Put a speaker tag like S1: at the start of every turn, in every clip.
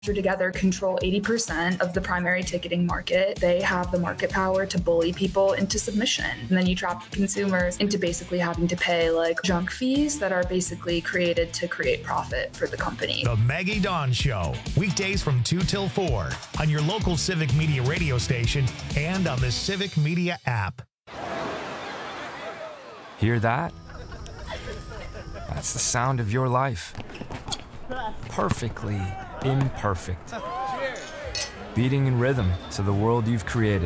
S1: together control 80% of the primary ticketing market. They have the market power to bully people into submission. And then you trap consumers into basically having to pay like junk fees that are basically created to create profit for the company.
S2: The Maggie Dawn Show, weekdays from 2 till 4 on your local Civic Media radio station and on the Civic Media app.
S3: Hear that? That's the sound of your life. Perfectly imperfect. Beating in rhythm to the world you've created.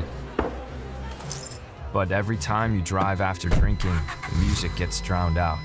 S3: But every time you drive after drinking, the music gets drowned out.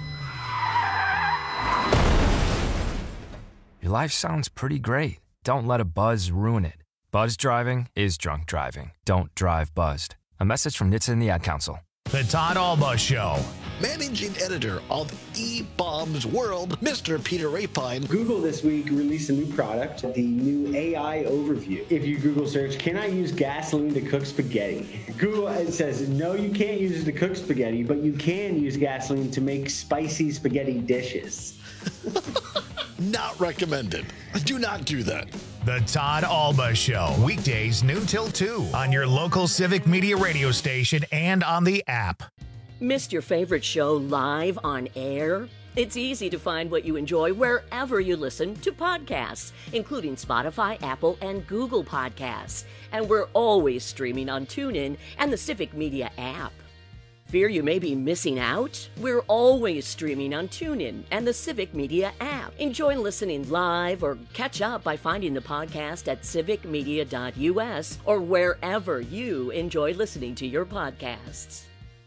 S3: Your life sounds pretty great. Don't let a buzz ruin it. Buzz driving is drunk driving. Don't drive buzzed. A message from NHTSA and the Ad Council.
S2: The Todd Alba Show.
S4: Managing editor of eBaum's World, Mr. Peter Rapine.
S5: Google this week released a new product, the new AI overview. If you Google search, can I use gasoline to cook spaghetti? Google says, no, you can't use it to cook spaghetti, but you can use gasoline to make spicy spaghetti dishes.
S4: Not recommended. Do not do that.
S2: The Todd Alba Show, weekdays noon till 2 on your local Civic Media radio station and on the app.
S6: Missed your favorite show live on air? It's easy to find what you enjoy wherever you listen to podcasts, including Spotify, Apple, and Google Podcasts. And we're always streaming on TuneIn and the Civic Media app. Fear you may be missing out? We're always streaming on TuneIn and the Civic Media app. Enjoy listening live or catch up by finding the podcast at civicmedia.us or wherever you enjoy listening to your podcasts.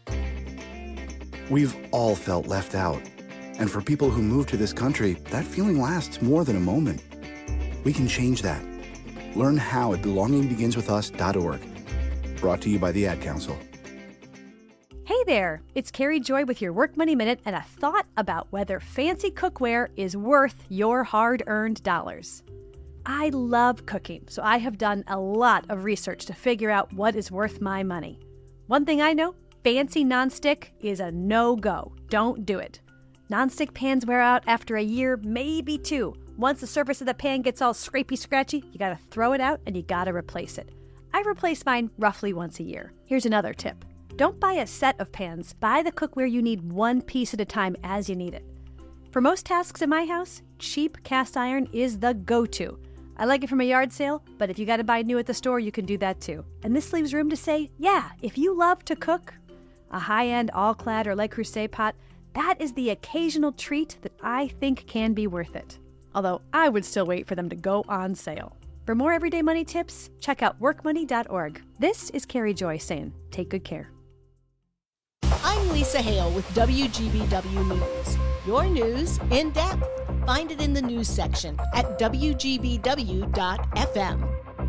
S7: We've all felt left out. And for people who move to this country, that feeling lasts more than a moment. We can change that. Learn how at belongingbeginswithus.org. Brought to you by the Ad Council.
S8: Hey there, it's Carrie Joy with your Work Money Minute and a thought about whether fancy cookware is worth your hard-earned dollars. I love cooking, so I have done a lot of research to figure out what is worth my money. One thing I know, fancy nonstick is a no-go. Don't do it. Nonstick pans wear out after a year, maybe 2. Once the surface of the pan gets all scrapey-scratchy, you gotta throw it out and you gotta replace it. I replace mine roughly once a year. Here's another tip. Don't buy a set of pans. Buy the cookware you need one piece at a time as you need it. For most tasks in my house, cheap cast iron is the go-to. I like it from a yard sale, but if you got to buy new at the store, you can do that too. And this leaves room to say, yeah, if you love to cook, a high-end all-clad or Le Creuset pot, that is the occasional treat that I think can be worth it. Although I would still wait for them to go on sale. For more everyday money tips, check out workmoney.org. This is Carrie Joy saying, take good care.
S9: I'm Lisa Hale with WGBW News. Your news in depth. Find it in the news section at WGBW.FM.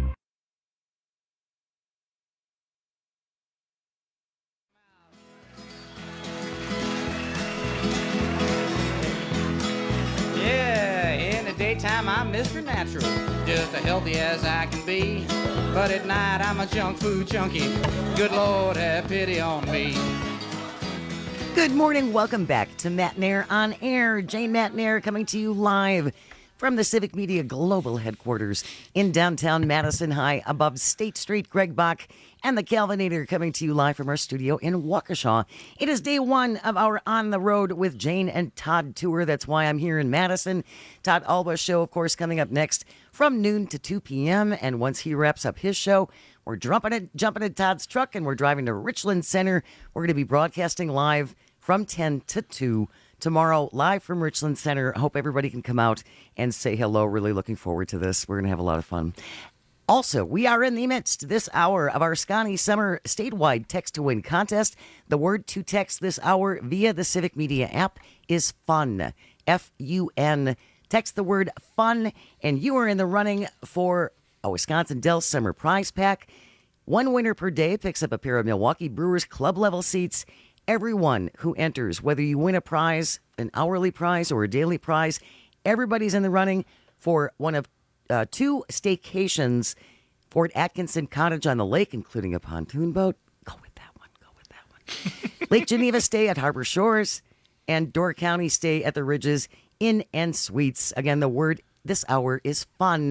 S10: Yeah, in the daytime I'm Mr. Natural, just as healthy as I can be. But at night I'm a junk food junkie. Good Lord, have pity on me.
S11: Good morning. Welcome back to Matt Nair on Air. Jane Matt Nair coming to you live from the Civic Media Global Headquarters in downtown Madison High above State Street. Greg Bach and the Calvinator coming to you live from our studio in Waukesha. It is day 1 of our On the Road with Jane and Todd tour. That's why I'm here in Madison. Todd Alba show, of course, coming up next from noon to 2 p.m. And once he wraps up his show, we're jumping in Todd's truck and we're driving to Richland Center. We're going to be broadcasting live from 10 to 2 tomorrow, live from Richland Center. Hope everybody can come out and say hello. Really looking forward to this. We're going to have a lot of fun. Also, we are in the midst this hour of our Scotty Summer statewide text to win contest. The word to text this hour via the Civic Media app is FUN, F-U-N. Text the word FUN, and you are in the running for a Wisconsin Dells Summer Prize Pack. One winner per day picks up a pair of Milwaukee Brewers club-level seats. Everyone who enters, whether you win a prize, an hourly prize or a daily prize, everybody's in the running for one of 2 staycations. Fort Atkinson Cottage on the lake, including a pontoon boat. Go with that one. Lake Geneva stay at Harbor Shores, and Door County stay at the Ridges Inn and Suites. Again, the word this hour is FUN,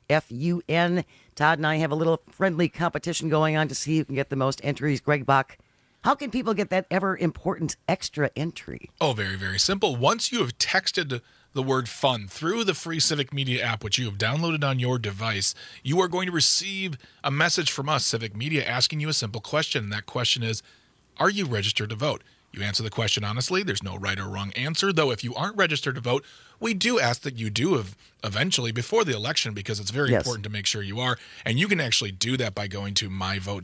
S11: FUN. Todd and I have a little friendly competition going on to see who can get the most entries. Greg Bach, how can people get that ever important extra entry?
S12: Oh, very, very simple. Once you have texted the word fun through the free Civic Media app, which you have downloaded on your device, you are going to receive a message from us, Civic Media, asking you a simple question. And that question is, are you registered to vote? You answer the question honestly. There's no right or wrong answer, though if you aren't registered to vote, we do ask that you do eventually before the election, because it's very important to make sure you are. And you can actually do that by going to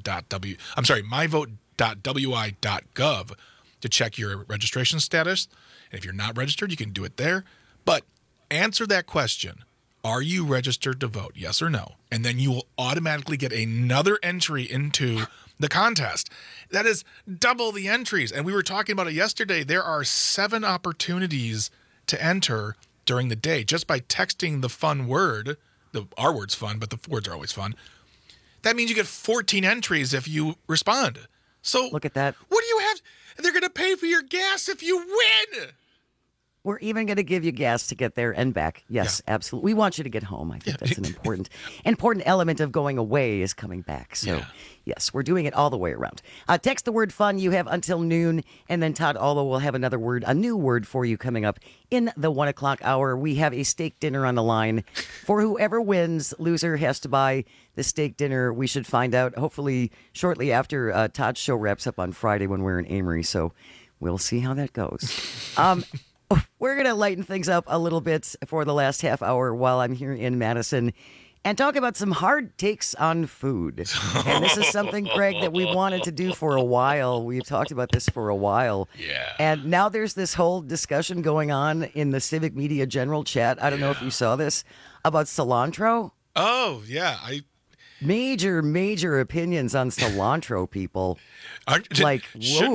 S12: myvote.wi.gov to check your registration status. And if you're not registered, you can do it there. But answer that question. Are you registered to vote? Yes or no? And then you will automatically get another entry into the contest. That is double the entries. And we were talking about it yesterday. There are 7 opportunities to enter during the day just by texting the fun word. Our word's fun, but the words are always fun. That means you get 14 entries if you respond. So
S11: look at that.
S12: What do you have? They're going to pay for your gas if you win.
S11: We're even going to give you gas to get there and back. Yes, absolutely. We want you to get home. I think that's an important element of going away is coming back. So, yes, we're doing it all the way around. Text the word fun. You have until noon. And then Todd Allo will have a new word for you coming up in the 1 o'clock hour. We have a steak dinner on the line. For whoever wins, loser has to buy the steak dinner. We should find out hopefully shortly after Todd's show wraps up on Friday when we're in Amory. So we'll see how that goes. We're going to lighten things up a little bit for the last half hour while I'm here in Madison and talk about some hard takes on food. And this is something, Greg, that we wanted to do for a while. We've talked about this for a while.
S12: Yeah.
S11: And now there's this whole discussion going on in the Civic Media general chat. I don't know if you saw this about cilantro.
S12: Oh, yeah.
S11: Major opinions on cilantro, people.
S12: Shouldn't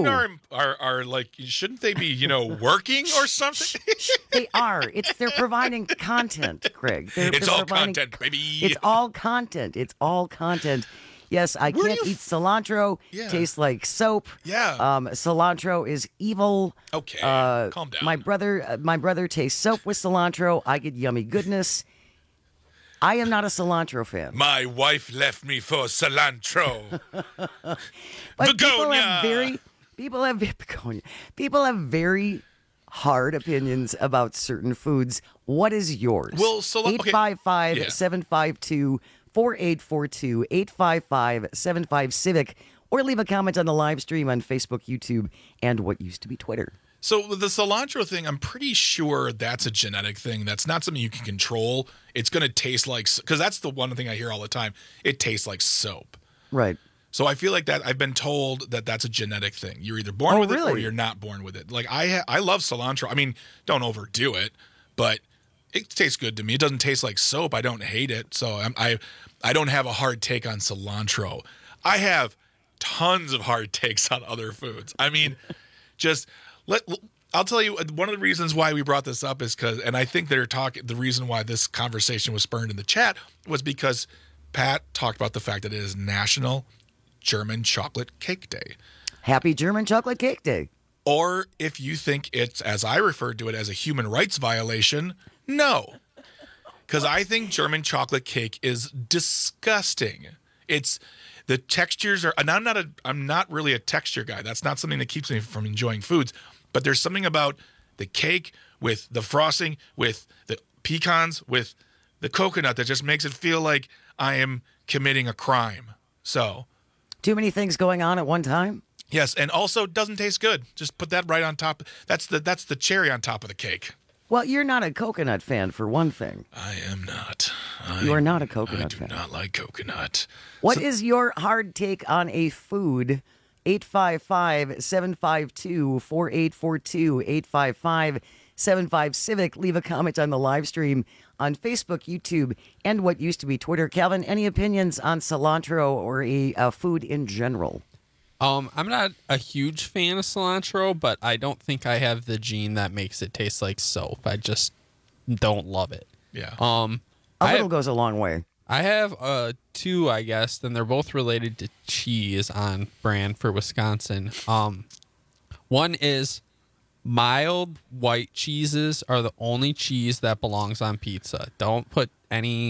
S12: they be, working or something?
S11: They are. They're providing content, Craig.
S12: It's all content, baby.
S11: It's all content. Yes, I can't eat cilantro.
S12: Yeah.
S11: Tastes like soap.
S12: Yeah.
S11: Cilantro is evil.
S12: Okay, calm down.
S11: My brother tastes soap with cilantro. I get yummy goodness. I am not a cilantro fan.
S12: My wife left me for cilantro.
S11: But people have very hard opinions about certain foods. What is yours?
S12: Well,
S11: 855-752-4842, 855-75-CIVIC, or leave a comment on the live stream on Facebook, YouTube, and what used to be Twitter.
S12: So with the cilantro thing, I'm pretty sure that's a genetic thing. That's not something you can control. It's going to taste like, because that's the one thing I hear all the time. It tastes like soap.
S11: Right.
S12: So I feel like that I've been told that that's a genetic thing. You're either born with it or you're not born with it. Like I love cilantro. I mean, don't overdo it, but it tastes good to me. It doesn't taste like soap. I don't hate it. So I don't have a hard take on cilantro. I have tons of hard takes on other foods. I mean, I'll tell you, one of the reasons why we brought this up is because, and I think the reason why this conversation was spurned in the chat was because Pat talked about the fact that it is National German Chocolate Cake Day.
S11: Happy German Chocolate Cake Day.
S12: Or if you think it's, as I referred to it, as a human rights violation, no. Because I think German chocolate cake is disgusting. The textures are, and I'm not really a texture guy. That's not something that keeps me from enjoying foods. But there's something about the cake with the frosting, with the pecans, with the coconut that just makes it feel like I am committing a crime. So,
S11: too many things going on at one time?
S12: Yes, and also doesn't taste good. Just put that right on top. That's the cherry on top of the cake.
S11: Well, you're not a coconut fan, for one thing.
S12: I am not.
S11: You are not a coconut fan.
S12: I do not like coconut.
S11: What is your hard take on a food? 855-752-4842, 855-75-CIVIC. Leave a comment on the live stream on Facebook, YouTube, and what used to be Twitter. Calvin, any opinions on cilantro or a food in general?
S13: I'm not a huge fan of cilantro, but I don't think I have the gene that makes it taste like soap. I just don't love it.
S12: Yeah.
S11: A little goes a long way.
S13: I have two, I guess, and they're both related to cheese on brand for Wisconsin. One is mild white cheeses are the only cheese that belongs on pizza. Don't put any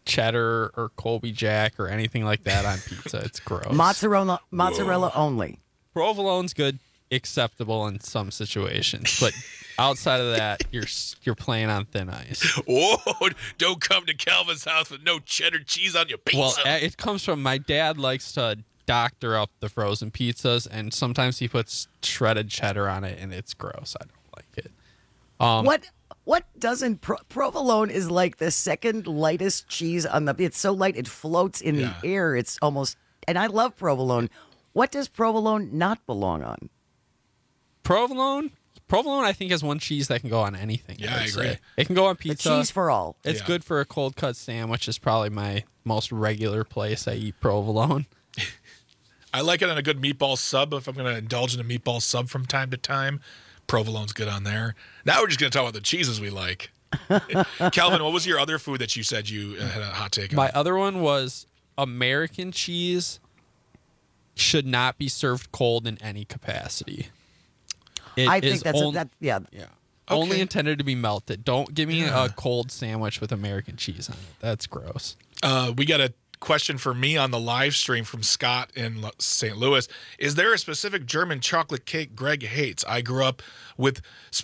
S13: cheddar or Colby Jack or anything like that on pizza. It's gross.
S11: Mozzarella only.
S13: Provolone's good, acceptable in some situations, but outside of that, you're playing on thin ice.
S12: Whoa! Don't come to Calvin's house with no cheddar cheese on your pizza.
S13: Well, it comes from my dad likes to doctor up the frozen pizzas, and sometimes he puts shredded cheddar on it, and it's gross. I don't like it.
S11: What doesn't provolone is like the second lightest cheese on the. It's so light it floats in the air. It's almost, and I love provolone. What does provolone not belong on?
S13: Provolone, I think, is one cheese that can go on anything.
S12: Yeah, I agree.
S13: It can go on pizza.
S11: A cheese for all.
S13: It's good for a cold cut sandwich. Is probably my most regular place I eat provolone.
S12: I like it on a good meatball sub. If I'm going to indulge in a meatball sub from time to time, provolone's good on there. Now we're just going to talk about the cheeses we like. Calvin, what was your other food that you said you had a hot take on?
S13: My other one was American cheese should not be served cold in any capacity.
S11: I think that's
S13: yeah. Only intended to be melted. Don't give me a cold sandwich with American cheese on it. That's gross.
S12: We got a question for me on the live stream from Scott in St. Louis. Is there a specific German chocolate cake Greg hates? I grew up with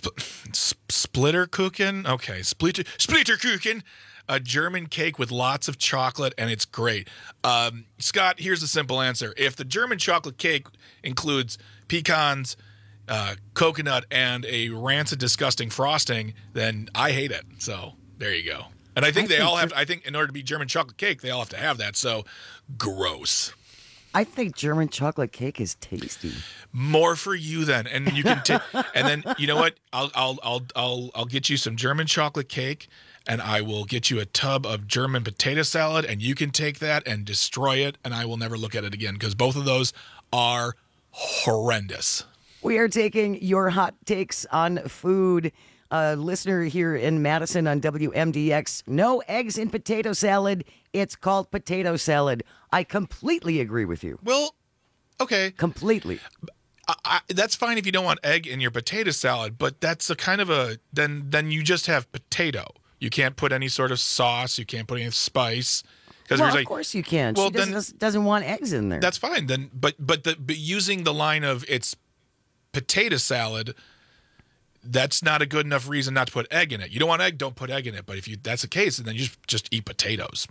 S12: Splitterkuchen. Okay, Splitterkuchen. A German cake with lots of chocolate, and it's great. Scott, here's the simple answer. If the German chocolate cake includes pecans, coconut, and a rancid, disgusting frosting, then I hate it. So there you go. And I think they all have. I think in order to be German chocolate cake, they all have to have that. So gross.
S11: I think German chocolate cake is tasty.
S12: More for you then, and you can take. And then you know what? I'll get you some German chocolate cake, and I will get you a tub of German potato salad, and you can take that and destroy it, and I will never look at it again because both of those are horrendous.
S11: We are taking your hot takes on food. Listener here in Madison on WMDX, no eggs in potato salad. It's called potato salad. I completely agree with you.
S12: Well, okay.
S11: Completely.
S12: That's fine if you don't want egg in your potato salad, but that's a kind of a, then you just have potato. You can't put any sort of sauce. You can't put any spice.
S11: Well, of course you can. Well, she doesn't want eggs in there.
S12: That's fine. Then, but using the line of it's potato salad, that's not a good enough reason not to put egg in it. You don't want egg, don't put egg in it. But if that's the case, then you just eat potatoes.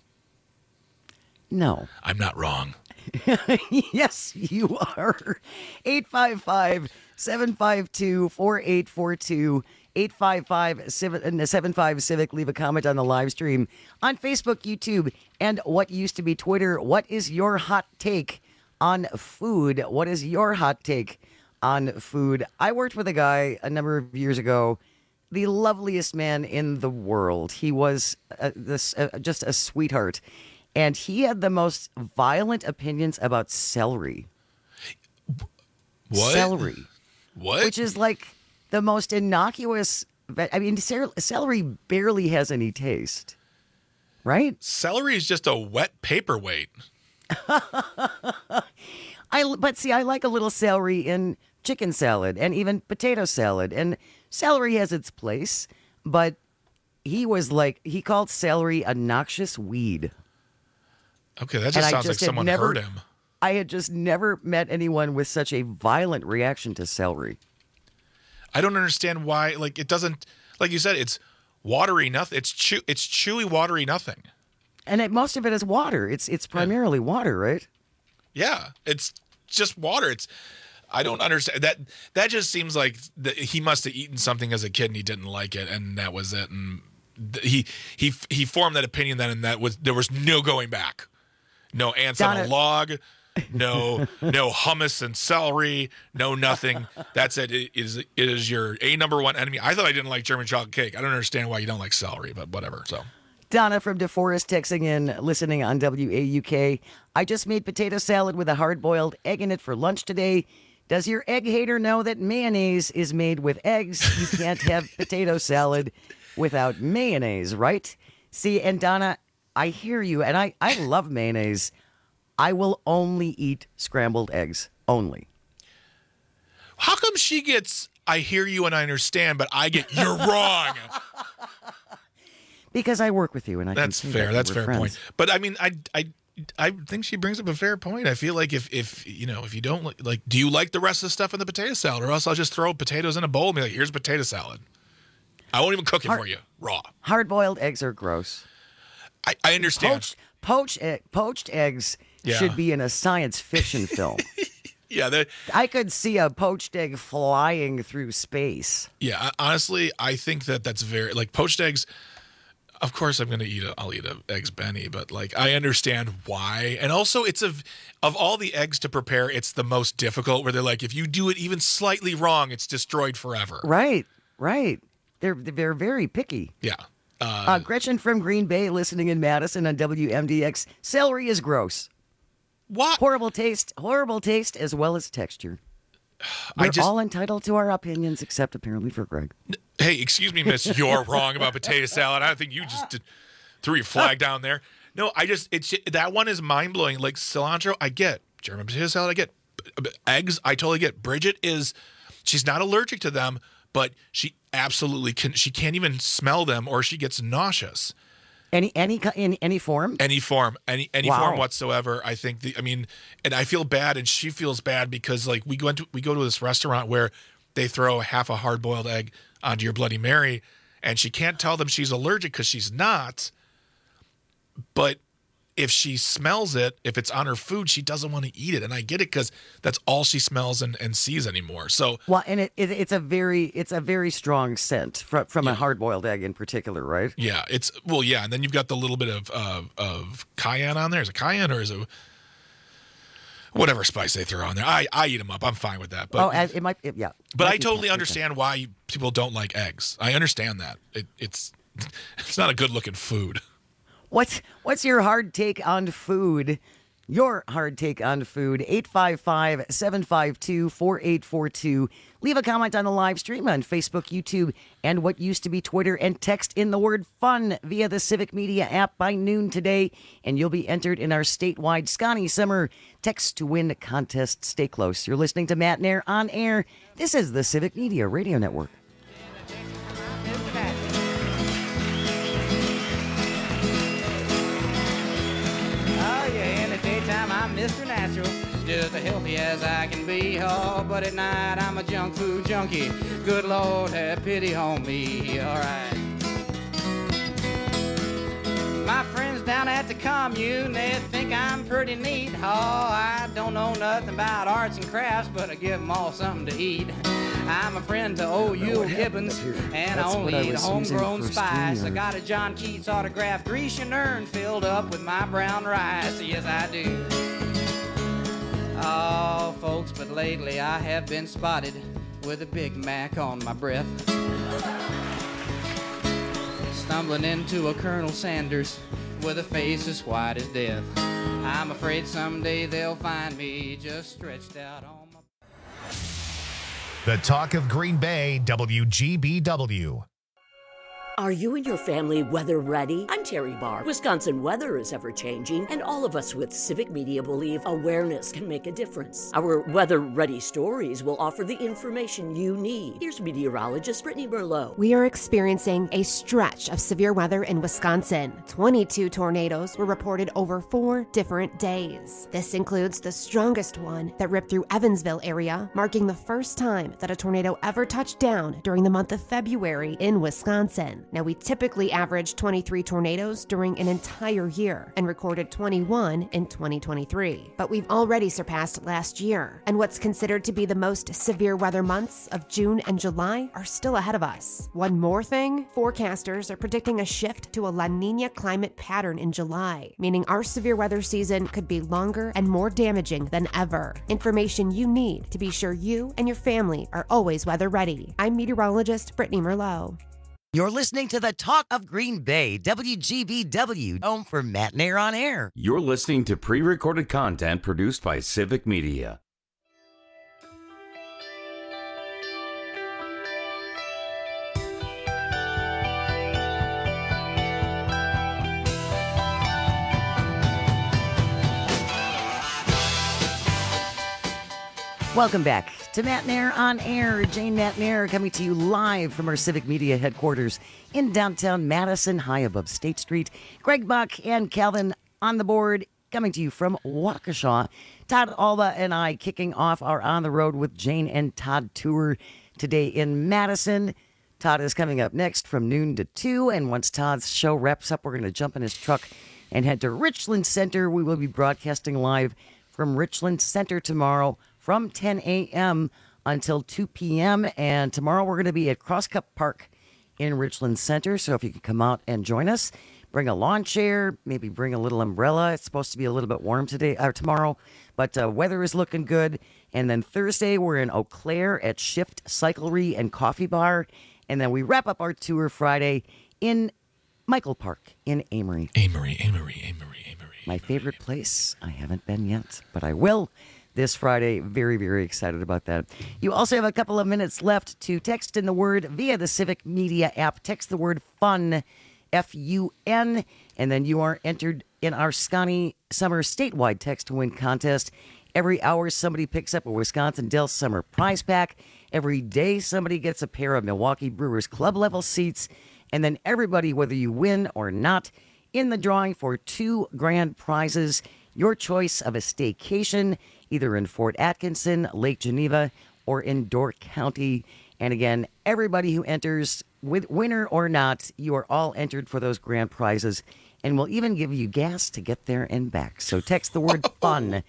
S11: No.
S12: I'm not wrong.
S11: Yes, you are. 855-752-4842. 855-75-CIVIC. Leave a comment on the live stream on Facebook, YouTube, and what used to be Twitter. What is your hot take on food? What is your hot take on food? I worked with a guy a number of years ago, the loveliest man in the world. He was just a sweetheart, and he had the most violent opinions about celery.
S12: What?
S11: Celery.
S12: What?
S11: Which is like the most innocuous. I mean, celery barely has any taste, right?
S12: Celery is just a wet paperweight.
S11: But see, I like a little celery in chicken salad and even potato salad. And celery has its place, but he called celery a noxious weed.
S12: Okay, that just sounds like someone hurt him.
S11: I had just never met anyone with such a violent reaction to celery.
S12: I don't understand why. Like, it doesn't, like you said, it's watery nothing. It's chewy, watery nothing.
S11: And most of it is water. It's primarily water, right?
S12: Yeah, it's just water. I don't understand that. That just seems like he must have eaten something as a kid and he didn't like it, and that was it. And he formed that opinion then, and there was no going back. No ants on a log. No hummus and celery. No nothing. That's it. It is your number one enemy. I thought I didn't like German chocolate cake. I don't understand why you don't like celery, but whatever. So.
S11: Donna from DeForest texting in, listening on WAUK. I just made potato salad with a hard-boiled egg in it for lunch today. Does your egg hater know that mayonnaise is made with eggs? You can't have potato salad without mayonnaise, right? See, and Donna, I hear you, and I love mayonnaise. I will only eat scrambled eggs, only.
S12: How come she gets, I hear you and I understand, but I get, you're wrong?
S11: because I work with you, and I
S12: that's
S11: can see
S12: fair. That's a fair
S11: friends.
S12: point. But I mean, I think she brings up a fair point. I feel like if you know, if you don't like, do you like the rest of the stuff in the potato salad, or else I'll just throw potatoes in a bowl and be like, here's potato salad. I won't even cook it for you raw.
S11: Hard-boiled eggs are gross.
S12: I understand.
S11: Poached eggs should be in a science fiction film.
S12: Yeah,
S11: I could see a poached egg flying through space.
S12: Yeah, honestly, I think that's very like poached eggs. Of course, I'll eat a eggs Benny, but like I understand why, and also it's of all the eggs to prepare, it's the most difficult. Where they're like, if you do it even slightly wrong, it's destroyed forever.
S11: Right. They're very picky.
S12: Yeah.
S11: Gretchen from Green Bay, listening in Madison on WMDX. Celery is gross.
S12: What?
S11: Horrible taste, as well as texture. We're all entitled to our opinions, except apparently for Greg.
S12: Hey, excuse me, miss, you're wrong about potato salad. I don't think you just threw your flag down there. No, that one is mind-blowing. Like cilantro, I get. German potato salad, I get. Eggs, I totally get. Bridget she's not allergic to them, but she absolutely she can't even smell them or she gets nauseous.
S11: In any form?
S12: Any form whatsoever. I think and I feel bad and she feels bad because like we go to this restaurant where they throw half a hard-boiled egg onto your Bloody Mary and she can't tell them she's allergic because she's not. But if she smells it, if it's on her food, she doesn't want to eat it. And I get it because that's all she smells and sees anymore. So
S11: and it's a very strong scent from a hard-boiled egg in particular, right?
S12: Yeah, and then you've got the little bit of cayenne on there. Is it cayenne or is it whatever spice they throw on there? I eat them up. I'm fine with that. But,
S11: it might. Yeah.
S12: But I totally understand why people don't like eggs. I understand that. It's not a good-looking food.
S11: What's your hard take on food? Your hard take on food, 855-752-4842. Leave a comment on the live stream on Facebook, YouTube, and what used to be Twitter, and text in the word FUN via the Civic Media app by noon today, and you'll be entered in our statewide Scotty Summer Text to Win contest. Stay close. You're listening to Matt Nair on air. This is the Civic Media Radio Network.
S10: I'm Mr. Natural, just as healthy as I can be. Oh, but at night I'm a junk food junkie. Good Lord, have pity on me. All right. My friends down at the commune, they think I'm pretty neat. Oh, I don't know nothing about arts and crafts, but I give them all something to eat. I'm a friend to old Yule Gibbons, and I only eat homegrown spice. I got a John Keats autographed Grecian urn filled up with my brown rice. Yes, I do. Oh, folks, but lately I have been spotted with a Big Mac on my breath. Stumbling into a Colonel Sanders with a face as white as death. I'm afraid someday they'll find me just stretched out on my...
S2: The Talk of Green Bay, WGBW.
S6: Are you and your family weather ready? I'm Terry Barr. Wisconsin weather is ever-changing, and all of us with Civic Media believe awareness can make a difference. Our weather-ready stories will offer the information you need. Here's meteorologist Brittany Merlot.
S14: We are experiencing a stretch of severe weather in Wisconsin. 22 tornadoes were reported over 4 different days. This includes the strongest one that ripped through Evansville area, marking the first time that a tornado ever touched down during the month of February in Wisconsin. Now, we typically average 23 tornadoes during an entire year and recorded 21 in 2023. But we've already surpassed last year, and what's considered to be the most severe weather months of June and July are still ahead of us. One more thing, forecasters are predicting a shift to a La Niña climate pattern in July, meaning our severe weather season could be longer and more damaging than ever. Information you need to be sure you and your family are always weather ready. I'm meteorologist Brittany Merlot.
S11: You're listening to the Talk of Green Bay, WGBW, home for Matt Nair on air.
S15: You're listening to pre-recorded content produced by Civic Media.
S11: Welcome back to Matt Nair on Air. Jane Matt Nair coming to you live from our Civic Media headquarters in downtown Madison, high above State Street. Greg Buck and Calvin on the board, coming to you from Waukesha. Todd Alba and I kicking off our On the Road with Jane and Todd tour today in Madison. Todd is coming up next from noon to 2, and once Todd's show wraps up, we're going to jump in his truck and head to Richland Center. We will be broadcasting live from Richland Center tomorrow from 10 a.m. until 2 p.m. And tomorrow we're going to be at Crosscup Park in Richland Center. So if you can come out and join us, bring a lawn chair, maybe bring a little umbrella. It's supposed to be a little bit warm tomorrow, but weather is looking good. And then Thursday we're in Eau Claire at Shift Cyclery and Coffee Bar. And then we wrap up our tour Friday in Michael Park in Amory.
S12: Amory.
S11: My favorite place. I haven't been yet, but I will this Friday. Very, very excited about that. You also have a couple of minutes left to text in the word via the Civic Media app. Text the word FUN, F-U-N, and then you are entered in our Scotty Summer statewide text to win contest. Every hour, somebody picks up a Wisconsin Dells Summer prize pack. Every day, somebody gets a pair of Milwaukee Brewers club level seats. And then everybody, whether you win or not, in the drawing for 2 grand prizes. Your choice of a staycation, either in Fort Atkinson, Lake Geneva, or in Door County. And again, everybody who enters, with winner or not, you are all entered for those grand prizes. And we'll even give you gas to get there and back. So text the word FUN,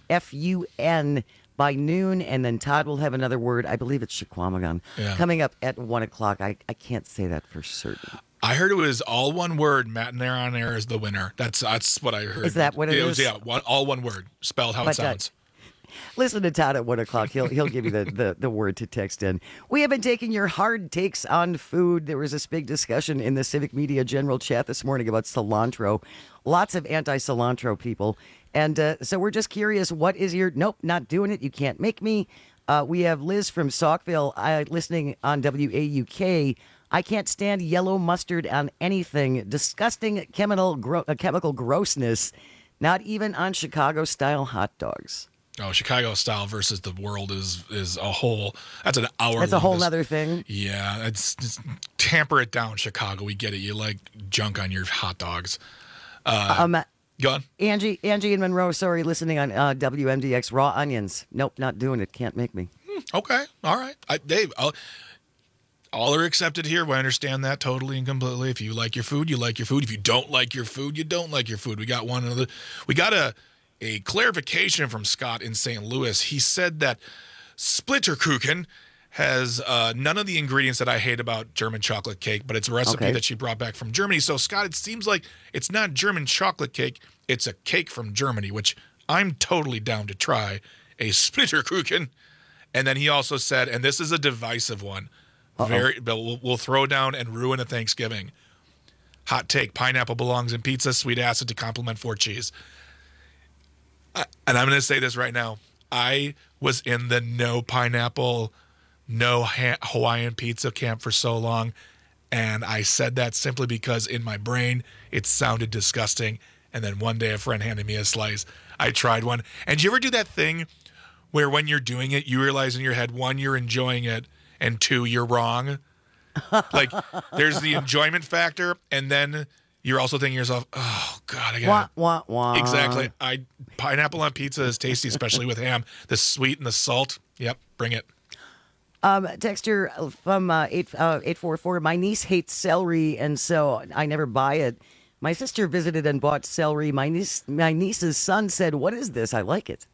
S11: F-U-N, by noon. And then Todd will have another word. I believe it's Shaquamagon, coming up at 1 o'clock. I can't say that for certain.
S12: I heard it was all one word. Matt Nair on Air is the winner. That's what I heard.
S11: Is that what it is?
S12: Yeah, all one word, spelled how it sounds.
S11: Listen to Todd at 1 o'clock. He'll give you the word to text in. We have been taking your hard takes on food. There was this big discussion in the Civic Media general chat this morning about cilantro. Lots of anti-cilantro people. And so we're just curious, what is your, nope, not doing it, you can't make me. We have Liz from Saukville listening on WAUK. I can't stand yellow mustard on anything. Disgusting chemical grossness. Not even on Chicago-style hot dogs.
S12: Oh, Chicago style versus the world is a whole. That's an hour.
S11: That's a whole other thing.
S12: Yeah, it's tamper it down, Chicago. We get it. You like junk on your hot dogs. Go on.
S11: Angie in Monroe. Sorry, listening on WMDX. Raw onions. Nope, not doing it. Can't make me.
S12: Okay, all right. Dave. All are accepted here. We understand that totally and completely. If you like your food, you like your food. If you don't like your food, you don't like your food. We got one another. We got a clarification from Scott in St. Louis. He said that Splitterkuchen has none of the ingredients that I hate about German chocolate cake, but it's a recipe that she brought back from Germany. So, Scott, it seems like it's not German chocolate cake. It's a cake from Germany, which I'm totally down to try, a Splitterkuchen. And then he also said, and this is a divisive one, but we'll throw down and ruin a Thanksgiving. Hot take: pineapple belongs in pizza. Sweet acid to complement Fort cheese. And I'm going to say this right now. I was in the no pineapple, no Hawaiian pizza camp for so long, and I said that simply because in my brain it sounded disgusting. And then one day a friend handed me a slice. I tried one. And do you ever do that thing where when you're doing it, you realize in your head, 1, you're enjoying it, and 2, you're wrong? Like, there's the enjoyment factor, and then you're also thinking to yourself, oh, God, I got
S11: wah.
S12: Exactly. Pineapple on pizza is tasty, especially with ham. The sweet and the salt. Yep, bring it.
S11: Texture from 844, my niece hates celery, and so I never buy it. My sister visited and bought celery. My niece's son said, "What is this? I like it."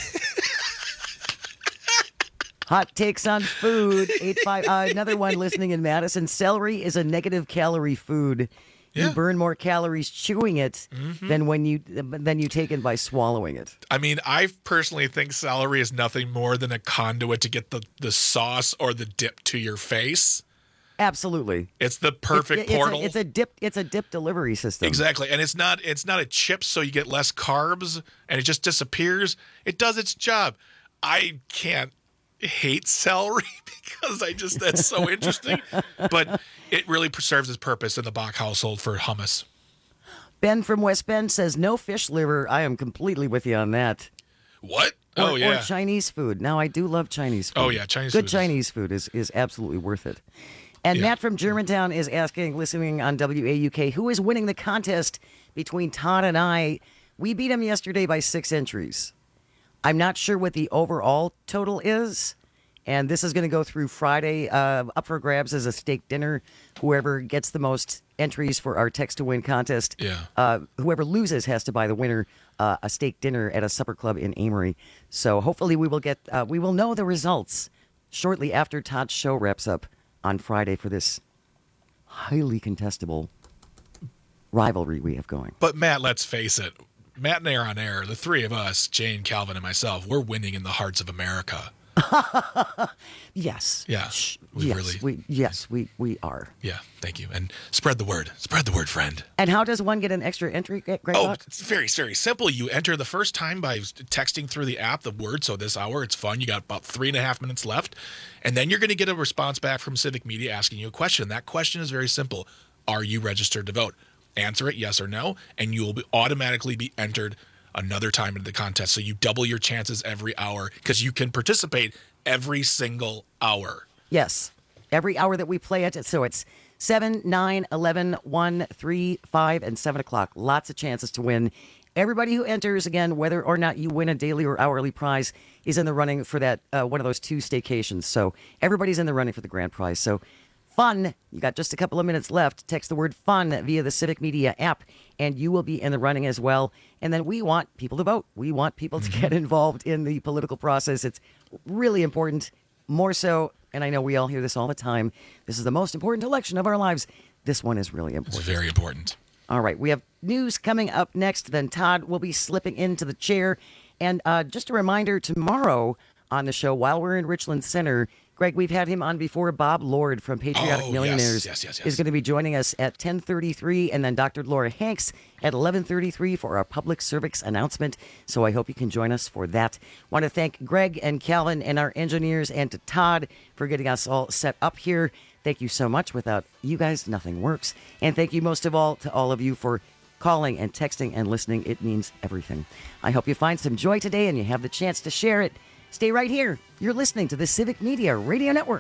S11: Hot takes on food. 85. Another one listening in Madison. Celery is a negative calorie food. You burn more calories chewing it than you take it by swallowing it.
S12: I mean, I personally think celery is nothing more than a conduit to get the sauce or the dip to your face.
S11: Absolutely.
S12: It's the perfect portal.
S11: It's a dip delivery system.
S12: Exactly. And it's not a chip, so you get less carbs and it just disappears. It does its job. I can't hate celery because that's so interesting. But it really serves its purpose in the Bach household for hummus.
S11: Ben from West Bend says no fish liver. I am completely with you on that.
S12: What? Oh, yeah.
S11: Or Chinese food. Now, I do love Chinese food.
S12: Oh, yeah, Chinese
S11: Good
S12: food
S11: Chinese food is absolutely worth it. And Matt from Germantown is asking, listening on WAUK, who is winning the contest between Todd and I? We beat him yesterday by 6 entries. I'm not sure what the overall total is. And this is going to go through Friday. Up for grabs as a steak dinner. Whoever gets the most entries for our text to win contest, whoever loses has to buy the winner a steak dinner at a supper club in Amory. So hopefully we will know the results shortly after Todd's show wraps up on Friday for this highly contestable rivalry we have going.
S12: But Matt, let's face it. Matt and Air on Air, the three of us, Jane, Calvin, and myself, we're winning in the hearts of America.
S11: Yes.
S12: Yeah.
S11: We are.
S12: Yeah, thank you. And spread the word. Spread the word, friend.
S11: And how does one get an extra entry, Greg?
S12: It's very, very simple. You enter the first time by texting through the app the word. So this hour, it's fun. You got about 3.5 minutes left. And then you're going to get a response back from Civic Media asking you a question. That question is very simple. Are you registered to vote? Answer it, yes or no, and you will automatically be entered another time into the contest. So you double your chances every hour because you can participate every single hour.
S11: Yes. Every hour that we play it. So it's 7, 9, 11, 1, 3, 5, and 7 o'clock. Lots of chances to win. Everybody who enters, again, whether or not you win a daily or hourly prize, is in the running for that one of those 2 staycations. So everybody's in the running for the grand prize. So fun. You got just a couple of minutes left. Text the word fun via the Civic Media app, and you will be in the running as well. And then we want people to vote. We want people to get involved in the political process. It's really important, more so, and I know we all hear this all the time, this is the most important election of our lives. This one is really important.
S12: It's very important.
S11: All right, we have news coming up next. Then Todd will be slipping into the chair. And just a reminder, tomorrow on the show, while we're in Richland Center, Greg, we've had him on before. Bob Lord from Patriotic Millionaires is going to be joining us at 10:33, and then Dr. Laura Hanks at 11:33 for our public service announcement. So I hope you can join us for that. Want to thank Greg and Calvin and our engineers, and to Todd for getting us all set up here. Thank you so much. Without you guys, nothing works. And thank you most of all to all of you for calling and texting and listening. It means everything. I hope you find some joy today and you have the chance to share it. Stay right here. You're listening to the Civic Media Radio Network.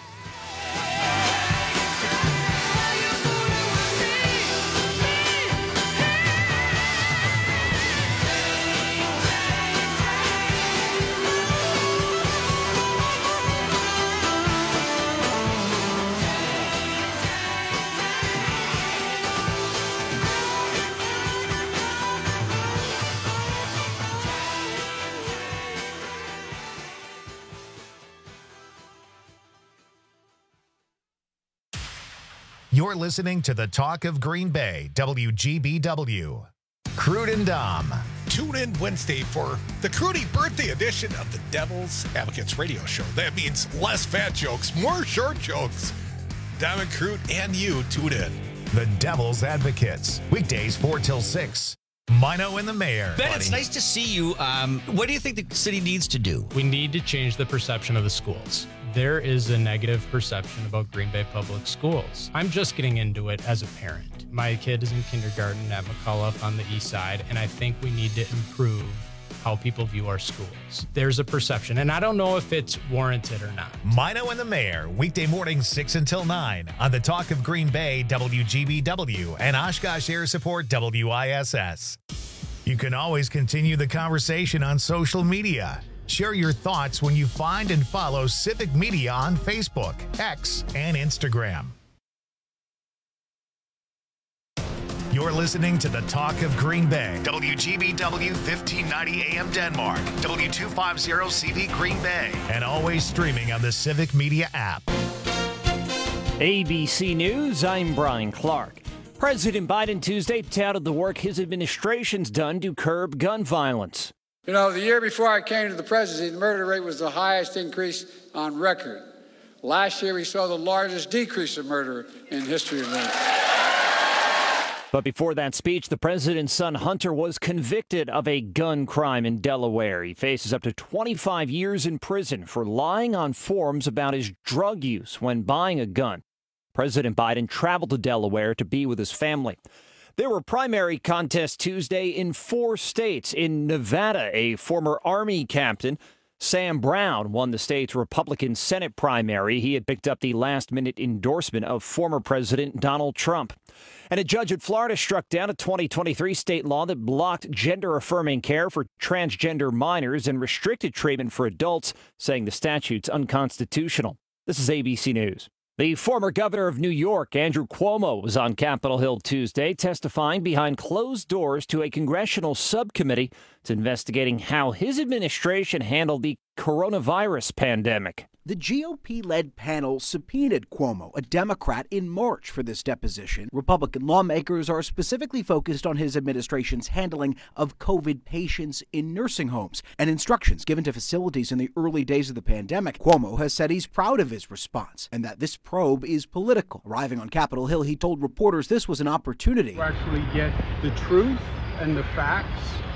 S2: You're listening to the Talk of Green Bay, WGBW. Crude and Dom.
S16: Tune in Wednesday for the Crudy birthday edition of the Devil's Advocates radio show. That means less fat jokes, more short jokes. Dom and Crude and you tune in.
S2: The Devil's Advocates, weekdays 4 till 6. Mino and the Mayor.
S17: Ben, it's nice to see you. What do you think the city needs to do?
S18: We need to change the perception of the schools. There is a negative perception about Green Bay Public Schools. I'm just getting into it as a parent. My kid is in kindergarten at McCullough on the east side, and I think we need to improve how people view our schools. There's a perception, and I don't know if it's warranted or not.
S2: Mino and the Mayor, weekday mornings 6 until 9 on the Talk of Green Bay, WGBW, and Oshkosh Air Support, WISS. You can always continue the conversation on social media. Share your thoughts when you find and follow Civic Media on Facebook, X, and Instagram. You're listening to the Talk of Green Bay, WGBW 1590 AM Denmark, W250CV Green Bay, and always streaming on the Civic Media app.
S19: ABC News, I'm Brian Clark. President Biden Tuesday touted the work his administration's done to curb gun violence.
S20: You know, the year before I came to the presidency, the murder rate was the highest increase on record. Last year, we saw the largest decrease of murder in history of murder.
S19: But before that speech, the president's son, Hunter, was convicted of a gun crime in Delaware. He faces up to 25 years in prison for lying on forms about his drug use when buying a gun. President Biden traveled to Delaware to be with his family. There were primary contests Tuesday in 4 states. In Nevada, a former Army captain, Sam Brown, won the state's Republican Senate primary. He had picked up the last-minute endorsement of former President Donald Trump. And a judge in Florida struck down a 2023 state law that blocked gender-affirming care for transgender minors and restricted treatment for adults, saying the statute's unconstitutional. This is ABC News. The former governor of New York, Andrew Cuomo, was on Capitol Hill Tuesday, testifying behind closed doors to a congressional subcommittee to investigating how his administration handled the coronavirus pandemic.
S21: The GOP-led panel subpoenaed Cuomo, a Democrat, in March for this deposition. Republican lawmakers are specifically focused on his administration's handling of COVID patients in nursing homes and instructions given to facilities in the early days of the pandemic. Cuomo has said he's proud of his response and that this probe is political. Arriving on Capitol Hill, he told reporters this was an opportunity
S22: to actually get the truth and the facts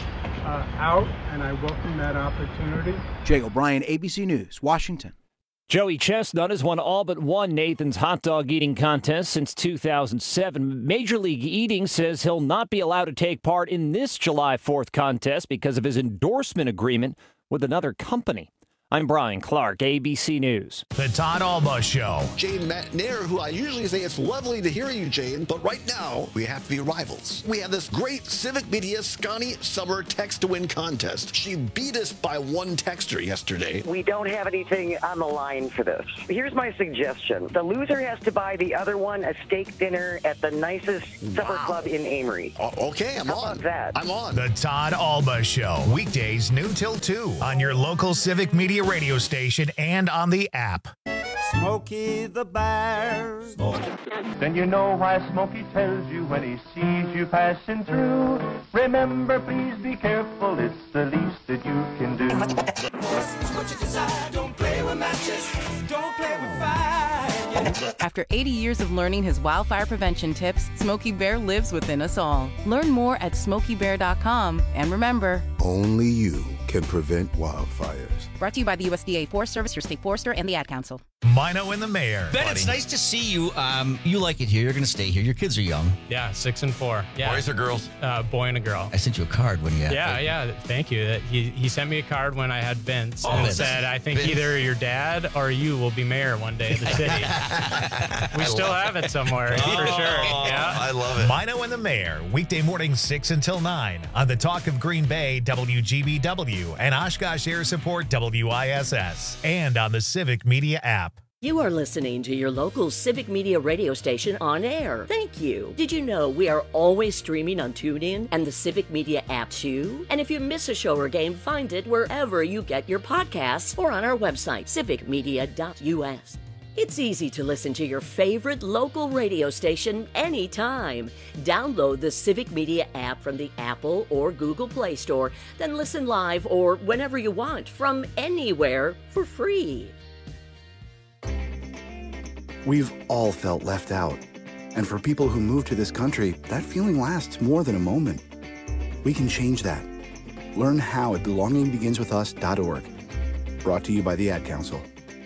S22: out, and I welcome that opportunity.
S21: Jay O'Brien, ABC News, Washington.
S19: Joey Chestnut has won all but one Nathan's hot dog eating contest since 2007. Major League Eating says he'll not be allowed to take part in this July 4th contest because of his endorsement agreement with another company. I'm Brian Clark, ABC News.
S2: The Todd Alba Show.
S4: Jane McNair, who I usually say it's lovely to hear you, Jane, but right now we have to be rivals. We have this great Civic Media Scotty Summer Text to Win contest. She beat us by one texter yesterday.
S23: We don't have anything on the line for this. Here's my suggestion. The loser has to buy the other one a steak dinner at the nicest supper club in Amory.
S4: Okay, I'm
S23: How
S4: on.
S23: about that?
S4: I'm on.
S2: The Todd Alba Show. Weekdays noon till 2 on your local Civic Media radio station and on the app.
S24: Smokey the Bear. Then you know why Smokey tells you when he sees you passing through. Remember, please be careful, it's the least that you can do.
S25: What you desire, don't play with matches, don't play with fire.
S26: After 80 years of learning his wildfire prevention tips, Smokey Bear lives within us all. Learn more at SmokeyBear.com, and remember,
S7: only you can prevent wildfires.
S26: Brought to you by the USDA Forest Service, your state forester, and the Ad Council.
S2: Mino and the Mayor.
S17: Ben, it's nice to see you. You like it here. You're going to stay here. Your kids are young.
S18: Yeah, 6 and 4. Yeah.
S17: Boys or girls?
S18: Boy and a girl.
S17: I sent you a card when you had
S18: Yeah. Thank you. He sent me a card when I had Vince and said, I think
S17: Vince.
S18: either your dad or you will be mayor one day of the city. We still have it somewhere, for sure. Yeah.
S2: I love it. Mino and the Mayor, weekday mornings 6 until 9 on the Talk of Green Bay, WGBW, and Oshkosh Air Support, WISS, and on the Civic Media app.
S6: You are listening to your local Civic Media radio station on air. Thank you. Did you know we are always streaming on TuneIn and the Civic Media app too? And if you miss a show or game, find it wherever you get your podcasts or on our website, civicmedia.us. It's easy to listen to your favorite local radio station anytime. Download the Civic Media app from the Apple or Google Play Store, then listen live or whenever you want from anywhere for free.
S7: We've all felt left out. And for people who move to this country, that feeling lasts more than a moment. We can change that. Learn how at belongingbeginswithus.org. Brought to you by the Ad Council.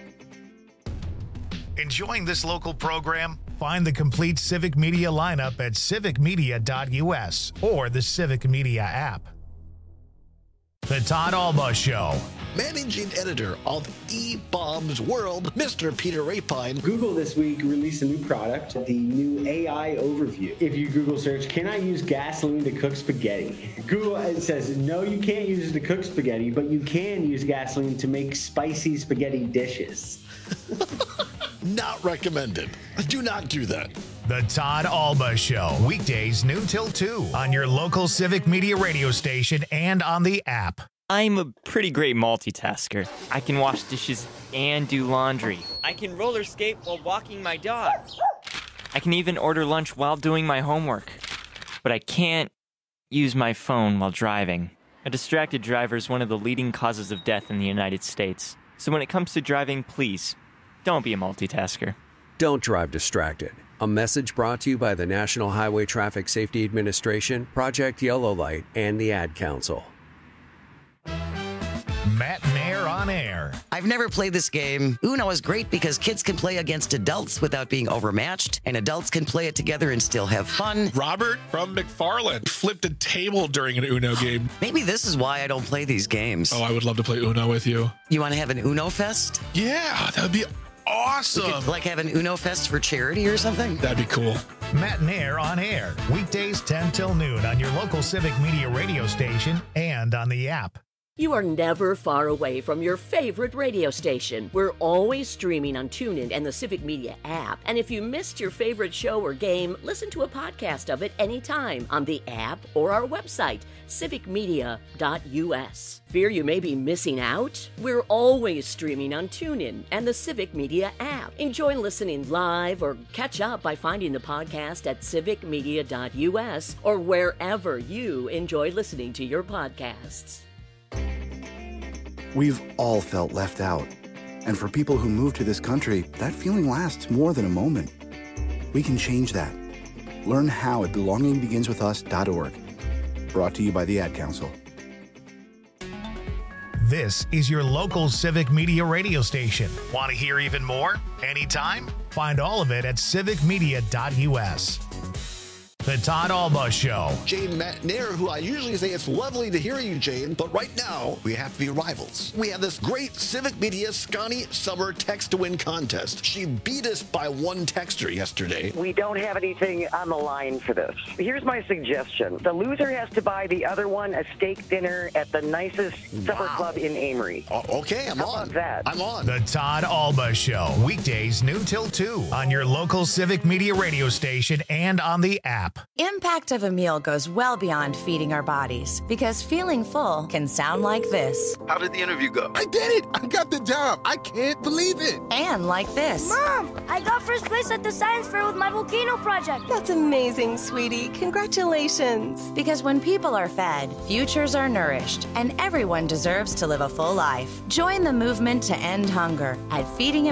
S2: Enjoying this local program? Find the complete Civic Media lineup at civicmedia.us or the Civic Media app. The Todd Alba Show.
S4: Managing editor of eBaum's World, Mr. Peter Rapine.
S5: Google this week released a new product, the new AI Overview. If you Google search, can I use gasoline to cook spaghetti? Google says, no, you can't use it to cook spaghetti, but you can use gasoline to make spicy spaghetti dishes.
S4: Not recommended. Do not do that.
S2: The Todd Alba Show. Weekdays noon till 2 on your local Civic Media radio station and on the app.
S27: I'm a pretty great multitasker. I can wash dishes and do laundry. I can roller skate while walking my dog. I can even order lunch while doing my homework. But I can't use my phone while driving. A distracted driver is one of the leading causes of death in the United States. So when it comes to driving, please, don't be a multitasker.
S28: Don't drive distracted. A message brought to you by the National Highway Traffic Safety Administration, Project Yellow Light, and the Ad Council.
S2: Matt Mayer on on Air.
S11: I've never played this game. Uno is great because kids can play against adults without being overmatched, and adults can play it together and still have fun.
S12: Robert from McFarland flipped a table during an Uno game.
S11: Maybe this is why I don't play these games.
S12: Oh, I would love to play Uno with you.
S11: You want to have an Uno Fest?
S12: Yeah, that would be awesome.
S11: We could, like, have an Uno Fest for charity or something?
S12: That'd be cool.
S2: Matt and Air on Air, weekdays 10 till noon on your local Civic Media radio station and on the app.
S6: You are never far away from your favorite radio station. We're always streaming on TuneIn and the Civic Media app. And if you missed your favorite show or game, listen to a podcast of it anytime on the app or our website, civicmedia.us. Fear you may be missing out? We're always streaming on TuneIn and the Civic Media app. Enjoy listening live or catch up by finding the podcast at civicmedia.us or wherever you enjoy listening to your podcasts.
S7: We've all felt left out. And for people who move to this country, that feeling lasts more than a moment. We can change that. Learn how at belongingbeginswithus.org. Brought to you by the Ad Council.
S2: This is your local Civic Media radio station. Want to hear even more? Anytime? Find all of it at civicmedia.us. The Todd Alba Show.
S4: Jane, Matt, and Air, who I usually say it's lovely to hear you, Jane, but right now we have to be rivals. We have this great Civic Media Scotty Summer Text to Win contest. She beat us by one texter yesterday.
S23: We don't have anything on the line for this. Here's my suggestion. The loser has to buy the other one a steak dinner at the nicest supper club in Amory.
S4: Okay, I'm
S23: How
S4: on.
S23: about that?
S4: I'm on.
S2: The Todd Alba Show. Weekdays noon till 2 on your local Civic Media radio station and on the app.
S1: Impact of a meal goes well beyond feeding our bodies because feeling full can sound like this.
S3: How did the interview go? I did it! I got the job! I can't believe it!
S1: And like this.
S8: Mom, I got first place at the science fair with my volcano project.
S1: That's amazing, sweetie. Congratulations. Because when people are fed, futures are nourished, and everyone deserves to live a full life. Join the movement to end hunger at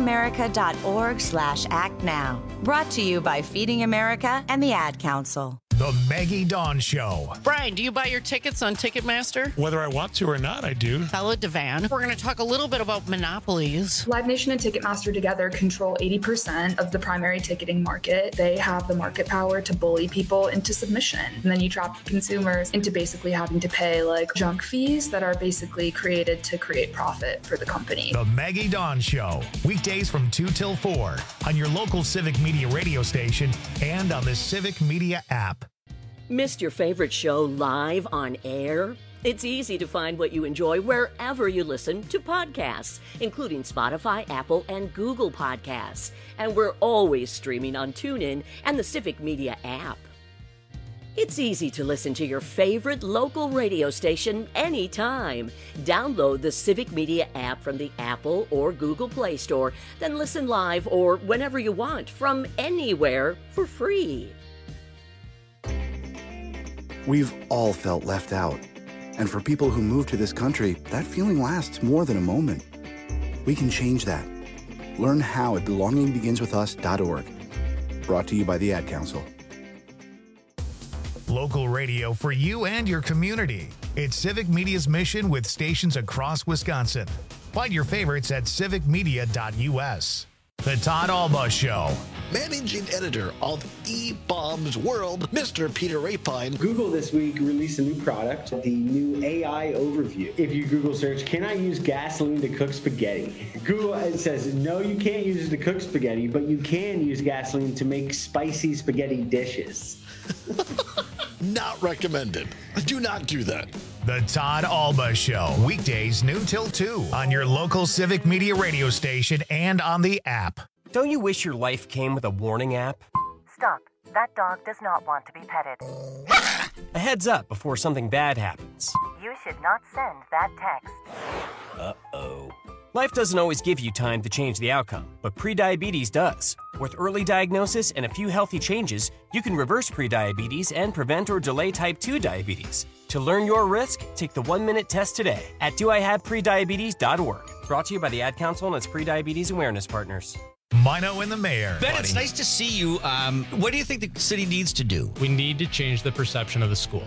S1: feedingamerica.org/act now. Brought to you by Feeding America and the Ad Council.
S2: The Maggie Dawn Show.
S9: Brian, do you buy your tickets on Ticketmaster?
S10: Whether I want to or not, I do.
S9: Bella Devan. We're going to talk a little bit about monopolies.
S13: Live Nation and Ticketmaster together control 80% of the primary ticketing market. They have the market power to bully people into submission. And then you trap consumers into basically having to pay like junk fees that are basically created to create profit for the company.
S2: The Maggie Dawn Show. Weekdays from 2 till 4 on your local Civic Media radio station and on the Civic Media app.
S6: Missed your favorite show live on air? It's easy to find what you enjoy wherever you listen to podcasts, including Spotify, Apple, and Google Podcasts. And we're always streaming on TuneIn and the Civic Media app. It's easy to listen to your favorite local radio station anytime. Download the Civic Media app from the Apple or Google Play Store, then listen live or whenever you want from anywhere for free.
S7: We've all felt left out. And for people who move to this country, that feeling lasts more than a moment. We can change that. Learn how at belongingbeginswithus.org. Brought to you by the Ad Council.
S2: Local radio for you and your community. It's Civic Media's mission with stations across Wisconsin. Find your favorites at civicmedia.us. The Todd Alba Show.
S4: Managing editor of eBaum's World, Mr. Peter Rapine.
S5: Google this week released a new product, the new AI overview. If you Google search, can I use gasoline to cook spaghetti? Google says, no, you can't use it to cook spaghetti, but you can use gasoline to make spicy spaghetti dishes.
S4: Not recommended. Do not do that.
S2: The Todd Alba Show. Weekdays noon till 2 on your local Civic Media radio station and on the app.
S14: Don't you wish your life came with a warning app?
S15: Stop. That dog does not want to be petted.
S14: A heads up before something bad happens.
S15: You should not send that text.
S14: Uh-oh. Life doesn't always give you time to change the outcome, but prediabetes does. With early diagnosis and a few healthy changes, you can reverse prediabetes and prevent or delay type 2 diabetes. To learn your risk, take the 1-minute test today at doihaveprediabetes.org. Brought to you by the Ad Council and its prediabetes awareness partners.
S2: Mino and the Mayor.
S17: Ben, it's nice to see you. What do you think the city needs to do?
S18: We need to change the perception of the schools.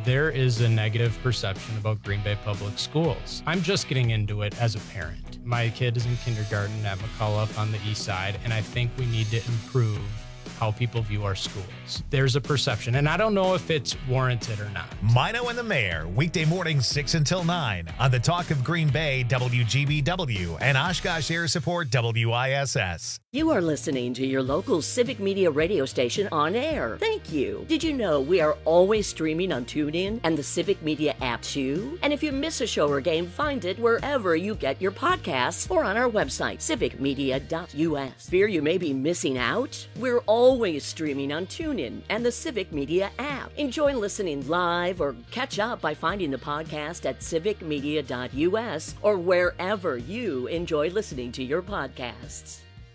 S18: There is a negative perception about Green Bay Public Schools. I'm just getting into it as a parent. My kid is in kindergarten at McCullough on the east side, and I think we need to improve how people view our schools. There's a perception, and I don't know if it's warranted or not.
S2: Mino and the Mayor, weekday mornings 6 until 9 on the Talk of Green Bay, WGBW, and Oshkosh Air Support, WISS.
S6: You are listening to your local Civic Media radio station on air. Thank you. Did you know we are always streaming on TuneIn and the Civic Media app too? And if you miss a show or game, find it wherever you get your podcasts or on our website, civicmedia.us. Fear you may be missing out? We're always streaming on TuneIn and the Civic Media app. Enjoy listening live or catch up by finding the podcast at civicmedia.us or wherever you enjoy listening to your podcasts.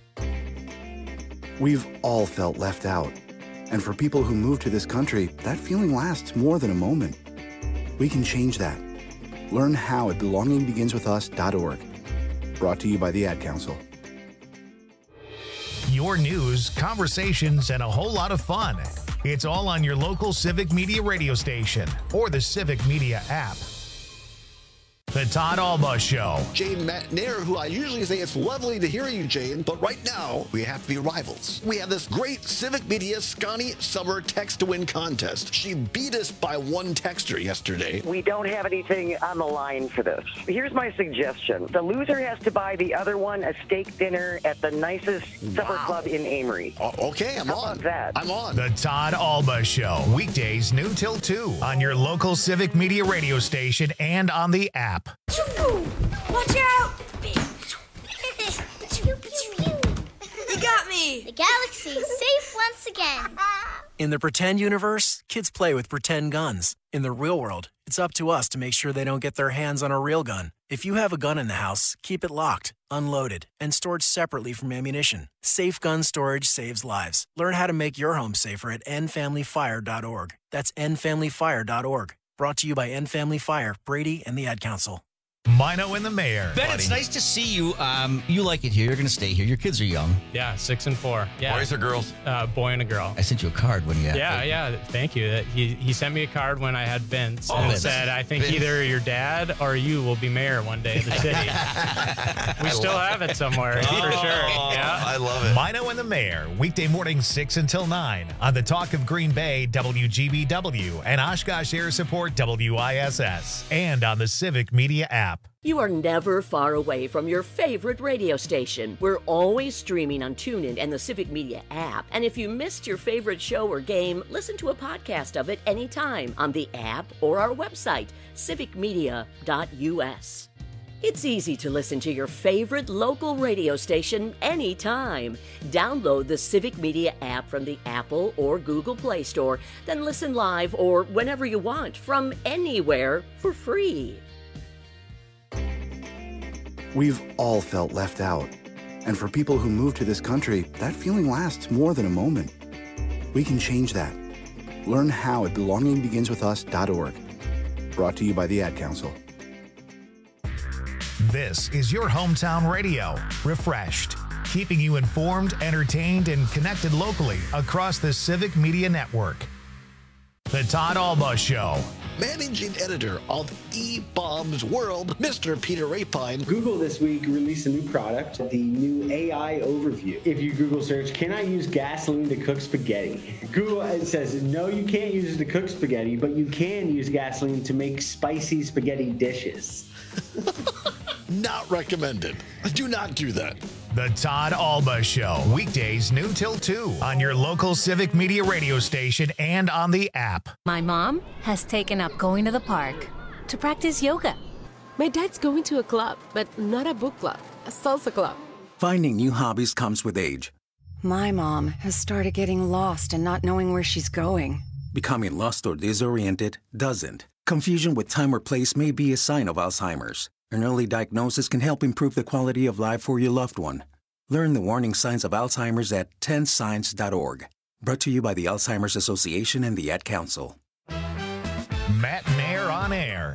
S7: We've all felt left out. And for people who move to this country, that feeling lasts more than a moment. We can change that. Learn how at belongingbeginswithus.org. Brought to you by the Ad Council.
S2: Your news, conversations, and a whole lot of fun. It's all on your local Civic Media radio station or the Civic Media app. The Todd Alba Show.
S4: Jane McNair, who I usually say it's lovely to hear you, Jane, but right now we have to be rivals. We have this great Civic Media Scotty Summer Text to Win contest. She beat us by one texter yesterday.
S23: We don't have anything on the line for this. Here's my suggestion. The loser has to buy the other one a steak dinner at the nicest supper club in Amory.
S4: Okay, I'm
S23: How
S4: on.
S23: about that?
S4: I'm on.
S2: The Todd Alba Show. Weekdays noon till 2 on your local Civic Media radio station and on the app.
S8: Watch out! You got me!
S16: The galaxy is safe once again.
S19: In the pretend universe, kids play with pretend guns. In the real world, it's up to us to make sure they don't get their hands on a real gun. If you have a gun in the house, keep it locked, unloaded, and stored separately from ammunition. Safe gun storage saves lives. Learn how to make your home safer at endfamilyfire.org. That's endfamilyfire.org. Brought to you by End Family Fire, Brady, and the Ad Council.
S2: Mino and the Mayor.
S17: Ben, it's nice to see you. You like it here. You're going to stay here. Your kids are young.
S18: Yeah, 6 and 4. Yeah.
S17: Boys or girls?
S18: Boy and a girl.
S17: I sent you a card when you had
S18: Yeah. Thank you. He sent me a card when I had Vince and
S17: Vince.
S18: said, I think
S17: Vince.
S18: either your dad or you will be mayor one day of the city. We still have it somewhere, for sure. Yeah.
S17: I love it.
S2: Mino and the Mayor, weekday mornings 6 until 9 on the Talk of Green Bay, WGBW, and Oshkosh Air Support, WISS, and on the Civic Media app.
S6: You are never far away from your favorite radio station. We're always streaming on TuneIn and the Civic Media app. And if you missed your favorite show or game, listen to a podcast of it anytime on the app or our website, civicmedia.us. It's easy to listen to your favorite local radio station anytime. Download the Civic Media app from the Apple or Google Play Store, then listen live or whenever you want from anywhere for free.
S7: We've all felt left out. And for people who move to this country, that feeling lasts more than a moment. We can change that. Learn how at belongingbeginswithus.org. Brought to you by the Ad Council.
S2: This is your hometown radio, refreshed, keeping you informed, entertained, and connected locally across the Civic Media Network. The Todd Alba Show.
S4: Managing editor of eBaum's World, Mr. Peter Rapine.
S5: Google this week released a new product, the new AI overview. If you Google search, can I use gasoline to cook spaghetti? Google says, no, you can't use it to cook spaghetti, but you can use gasoline to make spicy spaghetti dishes.
S4: Not recommended. Do not do that.
S2: The Todd Alba Show, weekdays noon till 2 on your local Civic Media radio station and on the app.
S20: My mom has taken up going to the park to practice yoga.
S21: My dad's going to a club, but not a book club, a salsa club.
S22: Finding new hobbies comes with age.
S24: My mom has started getting lost and not knowing where she's going.
S22: Becoming lost or disoriented doesn't. Confusion with time or place may be a sign of Alzheimer's. An early diagnosis can help improve the quality of life for your loved one. Learn the warning signs of Alzheimer's at 10signs.org. Brought to you by the Alzheimer's Association and the Ad Council.
S2: Matt Nair on air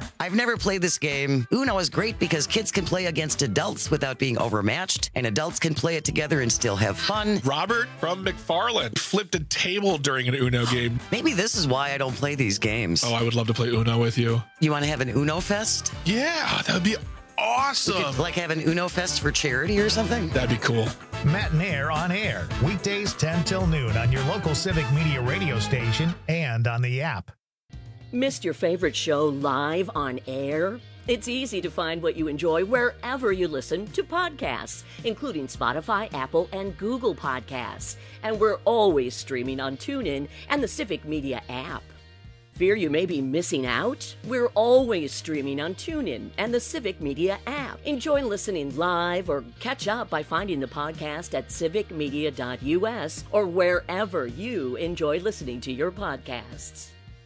S1: I've never played this game. Uno is great because kids can play against adults without being overmatched, and adults can play it together and still have fun.
S10: Robert from McFarland flipped a table during an Uno game.
S1: Maybe this is why I don't play these games.
S10: Oh, I would love to play Uno with you.
S1: You want to have an Uno Fest?
S10: Yeah, that would be awesome.
S1: We could, like, have an Uno Fest for charity or something?
S10: That'd be cool.
S2: Matt and Air on air, weekdays 10 till noon on your local Civic Media radio station and on the app.
S6: Missed your favorite show live on air? It's easy to find what you enjoy wherever you listen to podcasts, including Spotify, Apple, and Google Podcasts. And we're always streaming on TuneIn and the Civic Media app. Fear you may be missing out? We're always streaming on TuneIn and the Civic Media app. Enjoy listening live or catch up by finding the podcast at civicmedia.us or wherever you enjoy listening to your podcasts.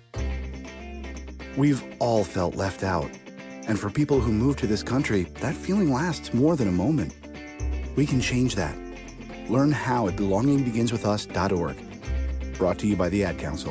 S7: We've all felt left out. And for people who move to this country, that feeling lasts more than a moment. We can change that. Learn how at belongingbeginswithus.org. Brought to you by the Ad Council.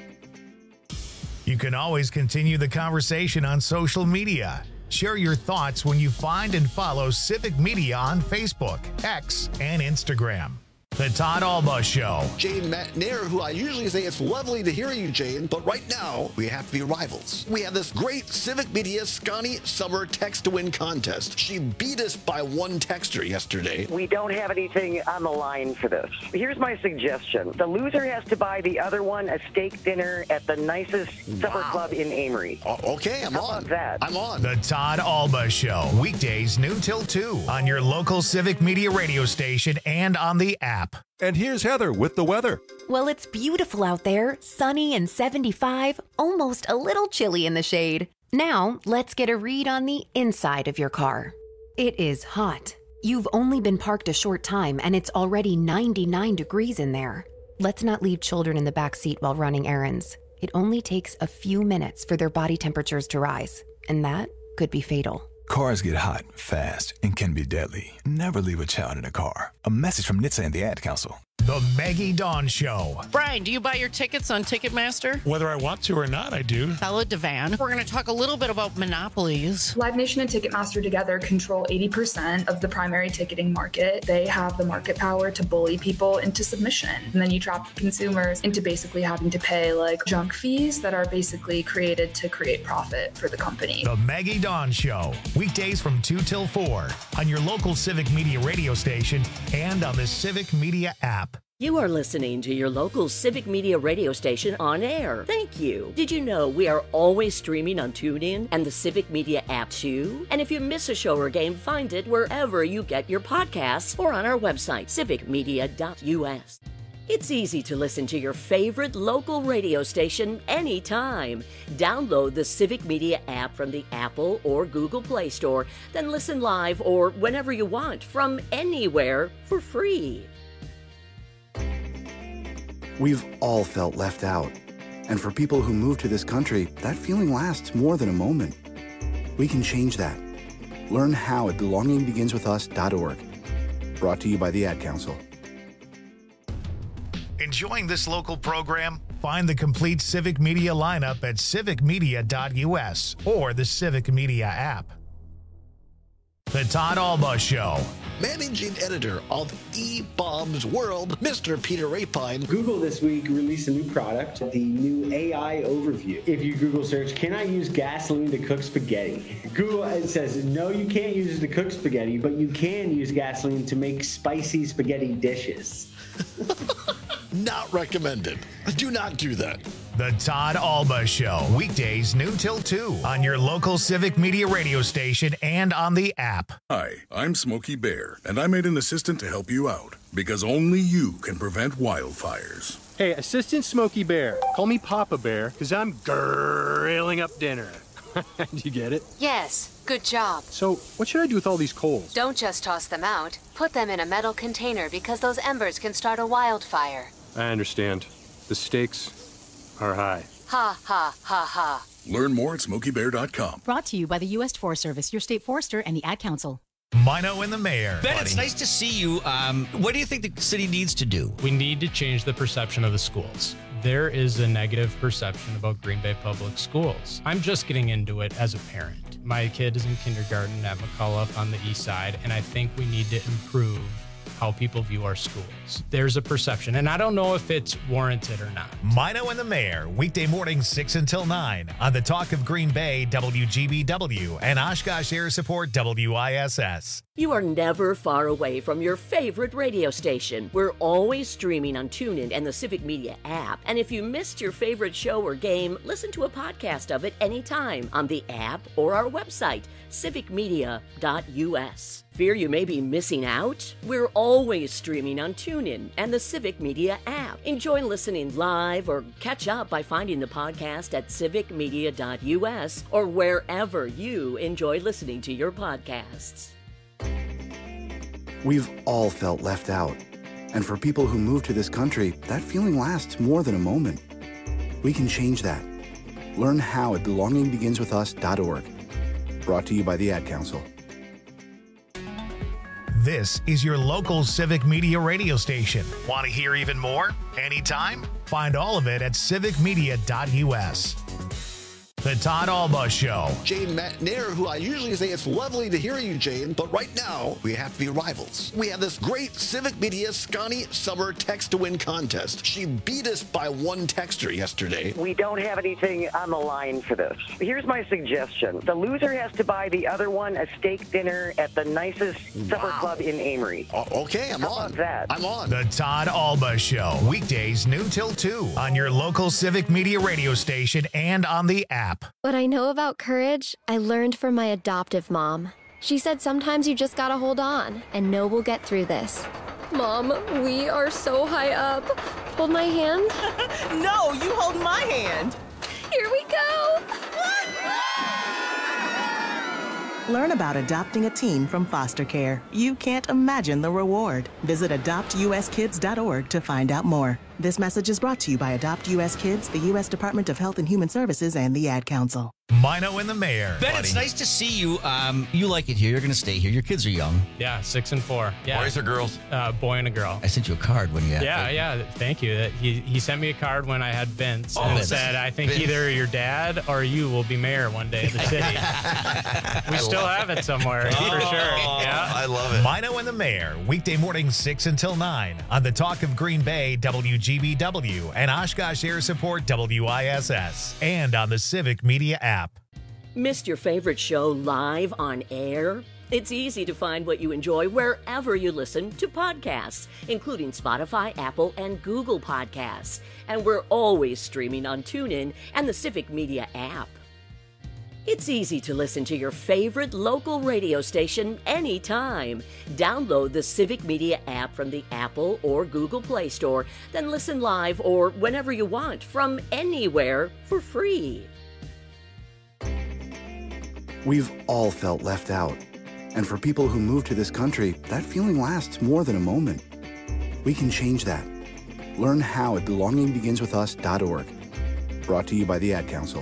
S2: You can always continue the conversation on social media. Share your thoughts when you find and follow Civic Media on Facebook, X, and Instagram. The Todd Alba Show.
S4: Jane, Matt, and Air, who I usually say it's lovely to hear you, Jane, but right now we have to be rivals. We have this great Civic Media Scotty Summer Text to Win contest. She beat us by one texter yesterday.
S23: We don't have anything on the line for this. Here's my suggestion. The loser has to buy the other one a steak dinner at the nicest supper club in Amory.
S4: Okay, I'm
S23: How
S4: on.
S23: about that?
S4: I'm on.
S2: The Todd Alba Show. Weekdays noon till 2 on your local Civic Media radio station and on the app.
S3: And here's Heather with the weather.
S11: Well, it's beautiful out there, sunny and 75, almost a little chilly in the shade. Now, let's get a read on the inside of your car. It is hot. You've only been parked a short time and it's already 99 degrees in there. Let's not leave children in the back seat while running errands. It only takes a few minutes for their body temperatures to rise, and that could be fatal.
S3: Cars get hot, fast, and can be deadly. Never leave a child in a car. A message from NHTSA and the Ad Council.
S2: The Maggie Dawn Show.
S9: Brian, do you buy your tickets on Ticketmaster?
S10: Whether I want to or not, I do.
S9: Bella Devan. We're going to talk a little bit about monopolies.
S13: Live Nation and Ticketmaster together control 80% of the primary ticketing market. They have the market power to bully people into submission. And then you trap consumers into basically having to pay like junk fees that are basically created to create profit for the company.
S2: The Maggie Dawn Show. Weekdays from 2 till 4 on your local Civic Media radio station and on the Civic Media app.
S6: You are listening to your local Civic Media radio station on air. Thank you. Did you know we are always streaming on TuneIn and the Civic Media app too? And if you miss a show or game, find it wherever you get your podcasts or on our website, civicmedia.us. It's easy to listen to your favorite local radio station anytime. Download the Civic Media app from the Apple or Google Play Store, then listen live or whenever you want from anywhere for free.
S7: We've all felt left out. And for people who move to this country, that feeling lasts more than a moment. We can change that. Learn how at belongingbeginswithus.org. Brought to you by the Ad Council.
S2: Enjoying this local program? Find the complete Civic Media lineup at civicmedia.us or the Civic Media app. The Todd Alba Show.
S4: Managing editor of eBaum's World, Mr. Peter Rapine.
S5: Google this week released a new product, the new AI Overview. If you Google search, can I use gasoline to cook spaghetti? Google says, no, you can't use it to cook spaghetti, but you can use gasoline to make spicy spaghetti dishes.
S4: Not recommended. Do not do that.
S2: The Todd Alba Show. Weekdays noon till 2 on your local Civic Media radio station and on the app.
S12: Hi, I'm Smokey Bear, and I made an assistant to help you out because only you can prevent wildfires.
S25: Hey, Assistant Smokey Bear. Call me Papa Bear because I'm grilling up dinner. Do you get it?
S24: Yes, good job.
S25: So, what should I do with all these coals?
S24: Don't just toss them out. Put them in a metal container because those embers can start a wildfire.
S25: I understand. The stakes are high.
S24: Ha, ha, ha, ha.
S12: Learn more at SmokeyBear.com.
S26: Brought to you by the U.S. Forest Service, your state forester, and the Ad Council.
S2: Mino and the Mayor.
S17: Ben, it's nice to see you. What do you think the city needs to do?
S18: We need to change the perception of the schools. There is a negative perception about Green Bay Public Schools. I'm just getting into it as a parent. My kid is in kindergarten at McCullough on the east side, and I think we need to improve how people view our schools. There's a perception, and I don't know if it's warranted or not.
S2: Mino and the Mayor, weekday mornings 6 until 9 on the Talk of Green Bay, WGBW, and Oshkosh Air Support, WISS.
S6: You are never far away from your favorite radio station. We're always streaming on TuneIn and the Civic Media app. And if you missed your favorite show or game, listen to a podcast of it anytime on the app or our website, civicmedia.us. Fear you may be missing out? We're always streaming on TuneIn and the Civic Media app. Enjoy listening live or catch up by finding the podcast at civicmedia.us or wherever you enjoy listening to your podcasts.
S7: We've all felt left out. And for people who move to this country, that feeling lasts more than a moment. We can change that. Learn how at belongingbeginswithus.org. Brought to you by the Ad Council.
S2: This is your local Civic Media radio station. Want to hear even more? Anytime? Find all of it at civicmedia.us. The Todd Alba Show.
S4: Jane Nair, who I usually say it's lovely to hear you, Jane, but right now we have to be rivals. We have this great Civic Media Scotty Summer Text to Win contest. She beat us by one texter yesterday.
S23: We don't have anything on the line for this. Here's my suggestion. The loser has to buy the other one a steak dinner at the nicest supper club in Amory.
S4: Okay, I'm
S23: How
S4: on.
S23: about that?
S4: I'm on.
S2: The Todd Alba Show. Weekdays noon till 2 on your local Civic Media radio station and on the app.
S8: What I know about courage, I learned from my adoptive mom. She said sometimes you just gotta hold on and know we'll get through this. Mom, we are so high up. Hold my hand.
S14: No, you hold my hand.
S8: Here we go.
S14: Learn about adopting a teen from foster care. You can't imagine the reward. Visit adoptuskids.org to find out more. This message is brought to you by Adopt U.S. Kids, the U.S. Department of Health and Human Services, and the Ad Council.
S2: Mino and the Mayor.
S17: Ben,
S2: buddy.
S17: it's nice to see you. You like it here. You're going to stay here. Your kids are young.
S18: Yeah, 6 and 4. Yeah.
S17: Boys or girls?
S18: Boy and a girl.
S17: I sent you a card when you had
S18: Yeah. Thank you. He sent me a card when I had Vince and
S17: Vince.
S18: said, I think
S17: Vince.
S18: either your dad or you will be mayor one day of the city. We still have it somewhere, for sure. Yeah.
S2: I love it. Mino and the Mayor, weekday mornings 6 until 9 on the Talk of Green Bay, WGBW, and Oshkosh Air Support, WISS, and on the Civic Media app.
S6: Missed your favorite show live on air? It's easy to find what you enjoy wherever you listen to podcasts, including Spotify, Apple, and Google Podcasts. And we're always streaming on TuneIn and the Civic Media app. It's easy to listen to your favorite local radio station anytime. Download the Civic Media app from the Apple or Google Play Store, then listen live or whenever you want from anywhere for free.
S7: We've all felt left out. And for people who move to this country, that feeling lasts more than a moment. We can change that. Learn how at belongingbeginswithus.org. Brought to you by the Ad Council.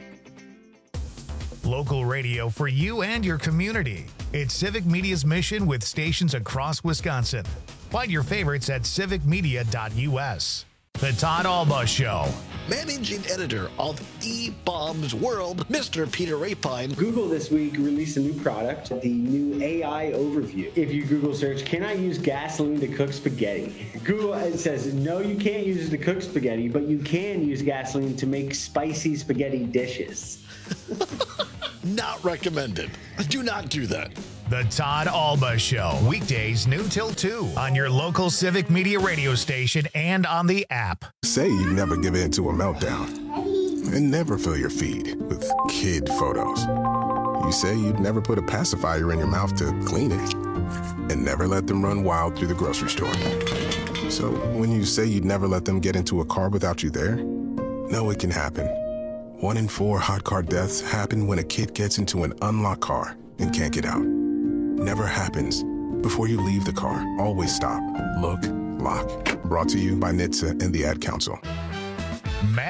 S2: Local radio for you and your community. It's Civic Media's mission with stations across Wisconsin. Find your favorites at civicmedia.us. The Todd Alba Show.
S4: Managing editor of eBaum's World, Mr. Peter Rapine.
S5: Google this week released a new product, the new AI overview. If you Google search, can I use gasoline to cook spaghetti? Google says, no, you can't use it to cook spaghetti, but you can use gasoline to make spicy spaghetti dishes.
S4: Not recommended. Do not do that.
S2: The Todd Alba Show. Weekdays noon till 2 on your local Civic Media radio station and on the app.
S12: Say you never give in to a meltdown and never fill your feed with kid photos. You say you'd never put a pacifier in your mouth to clean it and never let them run wild through the grocery store. So when you say you'd never let them get into a car without you there, know it can happen. 1 in 4 hot car deaths happen when a kid gets into an unlocked car and can't get out. Never happens. Before you leave the car, always stop, look, lock. Brought to you by NHTSA and the Ad Council.
S2: Matt Nair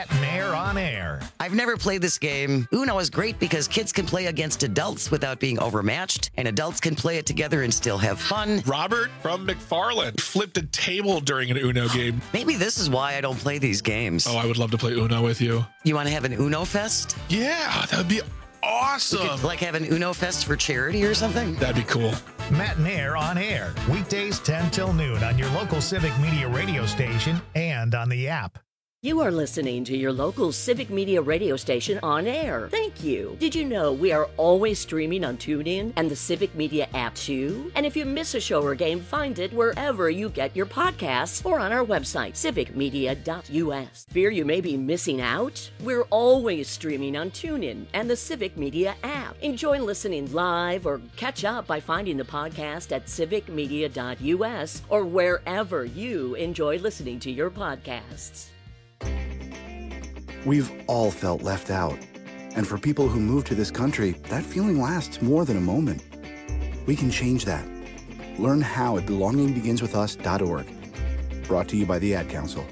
S2: Nair on Air.
S1: I've never played this game. Uno is great because kids can play against adults without being overmatched, and adults can play it together and still have fun.
S10: Robert from McFarland flipped a table during an Uno game.
S1: Maybe this is why I don't play these games.
S10: Oh, I would love to play Uno with you.
S1: You want to have an Uno Fest?
S10: Yeah, that would be awesome.
S1: We could, like, have an Uno Fest for charity or something?
S10: That'd be cool.
S2: Matt Nair on Air. Weekdays 10 till noon on your local Civic Media radio station and on the app.
S6: You are listening to your local Civic Media radio station on air. Thank you. Did you know we are always streaming on TuneIn and the Civic Media app too? And if you miss a show or game, find it wherever you get your podcasts or on our website, civicmedia.us. Fear you may be missing out? We're always streaming on TuneIn and the Civic Media app. Enjoy listening live or catch up by finding the podcast at civicmedia.us or wherever you enjoy listening to your podcasts.
S7: We've all felt left out. And for people who move to this country, that feeling lasts more than a moment. We can change that. Learn how at belongingbeginswithus.org. Brought to you by the Ad Council.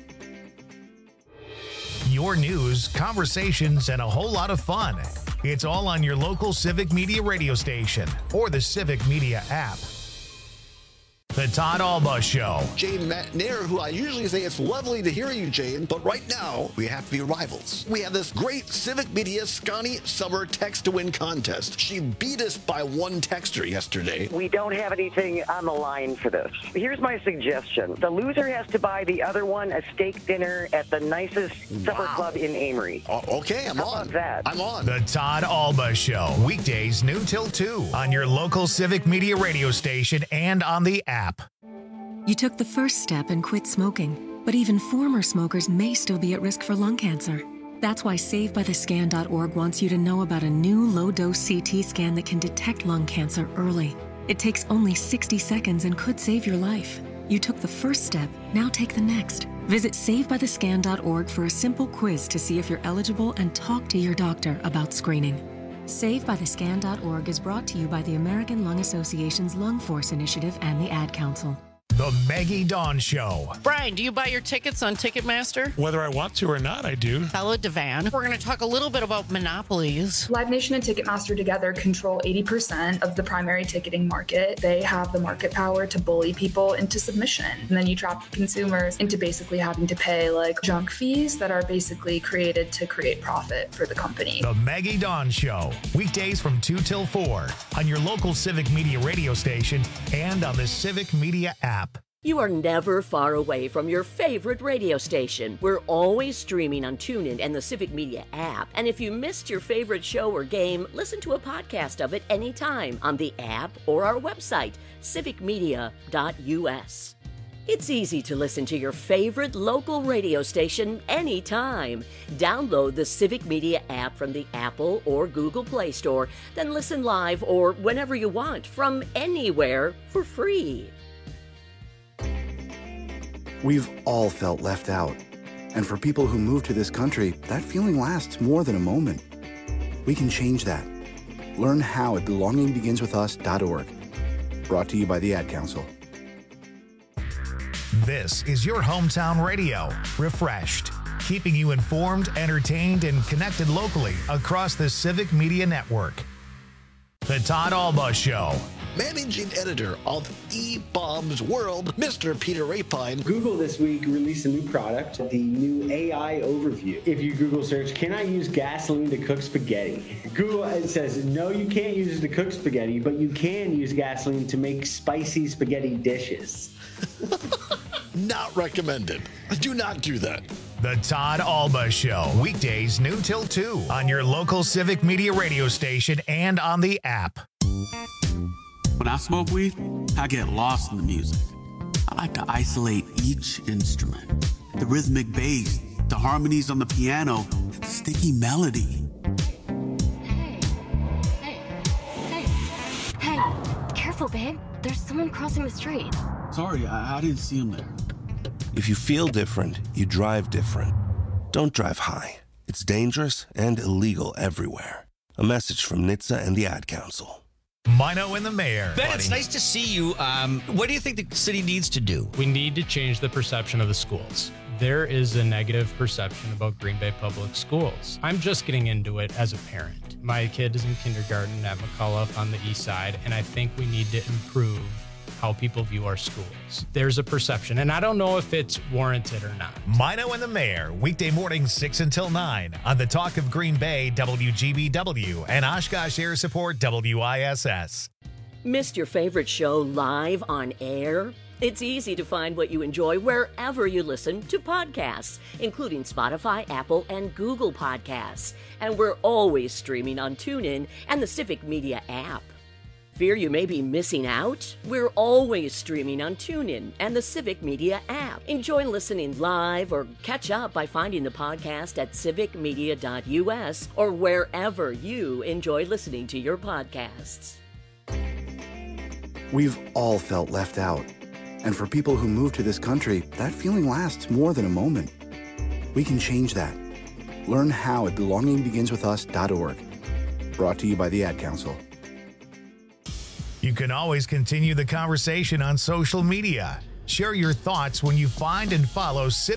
S2: Your news, conversations, and a whole lot of fun. It's all on your local Civic Media radio station or the Civic Media app. The Todd Alba Show.
S4: Jane Matt Nair, who I usually say it's lovely to hear you, Jane, but right now we have to be rivals. We have this great Civic Media Scotty Summer Text to Win contest. She beat us by one texter yesterday.
S23: We don't have anything on the line for this. Here's my suggestion. The loser has to buy the other one a steak dinner at the nicest supper club in Amory.
S4: Okay, I'm
S23: How
S4: on.
S23: about that?
S4: I'm on.
S2: The Todd Alba Show. Weekdays noon till 2 on your local Civic Media radio station and on the app.
S15: You took the first step and quit smoking, but even former smokers may still be at risk for lung cancer. That's why SaveByTheScan.org wants you to know about a new low-dose CT scan that can detect lung cancer early. It takes only 60 seconds and could save your life. You took the first step, now take the next. Visit SaveByTheScan.org for a simple quiz to see if you're eligible and talk to your doctor about screening. SaveByTheScan.org is brought to you by the American Lung Association's Lung Force Initiative and the Ad Council.
S2: The Maggie Dawn Show.
S9: Brian, do you buy your tickets on Ticketmaster?
S10: Whether I want to or not, I do.
S9: Hello, Devan. We're going to talk a little bit about monopolies.
S13: Live Nation and Ticketmaster together control 80% of the primary ticketing market. They have the market power to bully people into submission. And then you trap consumers into basically having to pay like junk fees that are basically created to create profit for the company.
S2: The Maggie Dawn Show. Weekdays from 2 till 4 on your local Civic Media radio station and on the Civic Media app.
S6: You are never far away from your favorite radio station. We're always streaming on TuneIn and the Civic Media app. And if you missed your favorite show or game, listen to a podcast of it anytime on the app or our website, civicmedia.us. It's easy to listen to your favorite local radio station anytime. Download the Civic Media app from the Apple or Google Play Store, then listen live or whenever you want from anywhere for free.
S7: We've all felt left out. And for people who move to this country, that feeling lasts more than a moment. We can change that. Learn how at belongingbeginswithus.org. Brought to you by the Ad Council.
S2: This is your hometown radio, refreshed, keeping you informed, entertained, and connected locally across the Civic Media Network. The Todd Alba Show.
S4: Managing editor of eBob's World, Mr. Peter Rapine.
S5: Google this week released a new product, the new AI overview. If you Google search, can I use gasoline to cook spaghetti? Google says, no, you can't use it to cook spaghetti, but you can use gasoline to make spicy spaghetti dishes.
S4: Not recommended. Do not do that.
S2: The Todd Alba Show. Weekdays noon till 2 on your local Civic Media radio station and on the app.
S16: When I smoke weed, I get lost in the music. I like to isolate each instrument. The rhythmic bass, the harmonies on the piano, the sticky melody.
S8: Hey, careful, babe. There's someone crossing the street.
S16: Sorry, I didn't see him there.
S19: If you feel different, you drive different. Don't drive high. It's dangerous and illegal everywhere. A message from NHTSA and the Ad Council.
S2: Mino and the Mayor.
S17: Ben, it's nice to see you. What do you think the city needs to do?
S18: We need to change the perception of the schools. There is a negative perception about Green Bay Public Schools. I'm just getting into it as a parent. My kid is in kindergarten at McCullough on the east side, and I think we need to improve how people view our schools. There's a perception, and I don't know if it's warranted or not.
S2: Mino and the Mayor, weekday mornings 6 until 9 on the Talk of Green Bay, WGBW, and Oshkosh Air Support, WISS.
S6: Missed your favorite show live on air? It's easy to find what you enjoy wherever you listen to podcasts, including Spotify, Apple, and Google Podcasts. And we're always streaming on TuneIn and the Civic Media app. Fear you may be missing out? We're always streaming on TuneIn and the Civic Media app. Enjoy listening live or catch up by finding the podcast at civicmedia.us or wherever you enjoy listening to your podcasts.
S7: We've all felt left out. And for people who move to this country, that feeling lasts more than a moment. We can change that. Learn how at belongingbeginswithus.org. Brought to you by the Ad Council.
S2: You can always continue the conversation on social media. Share your thoughts when you find and follow Civic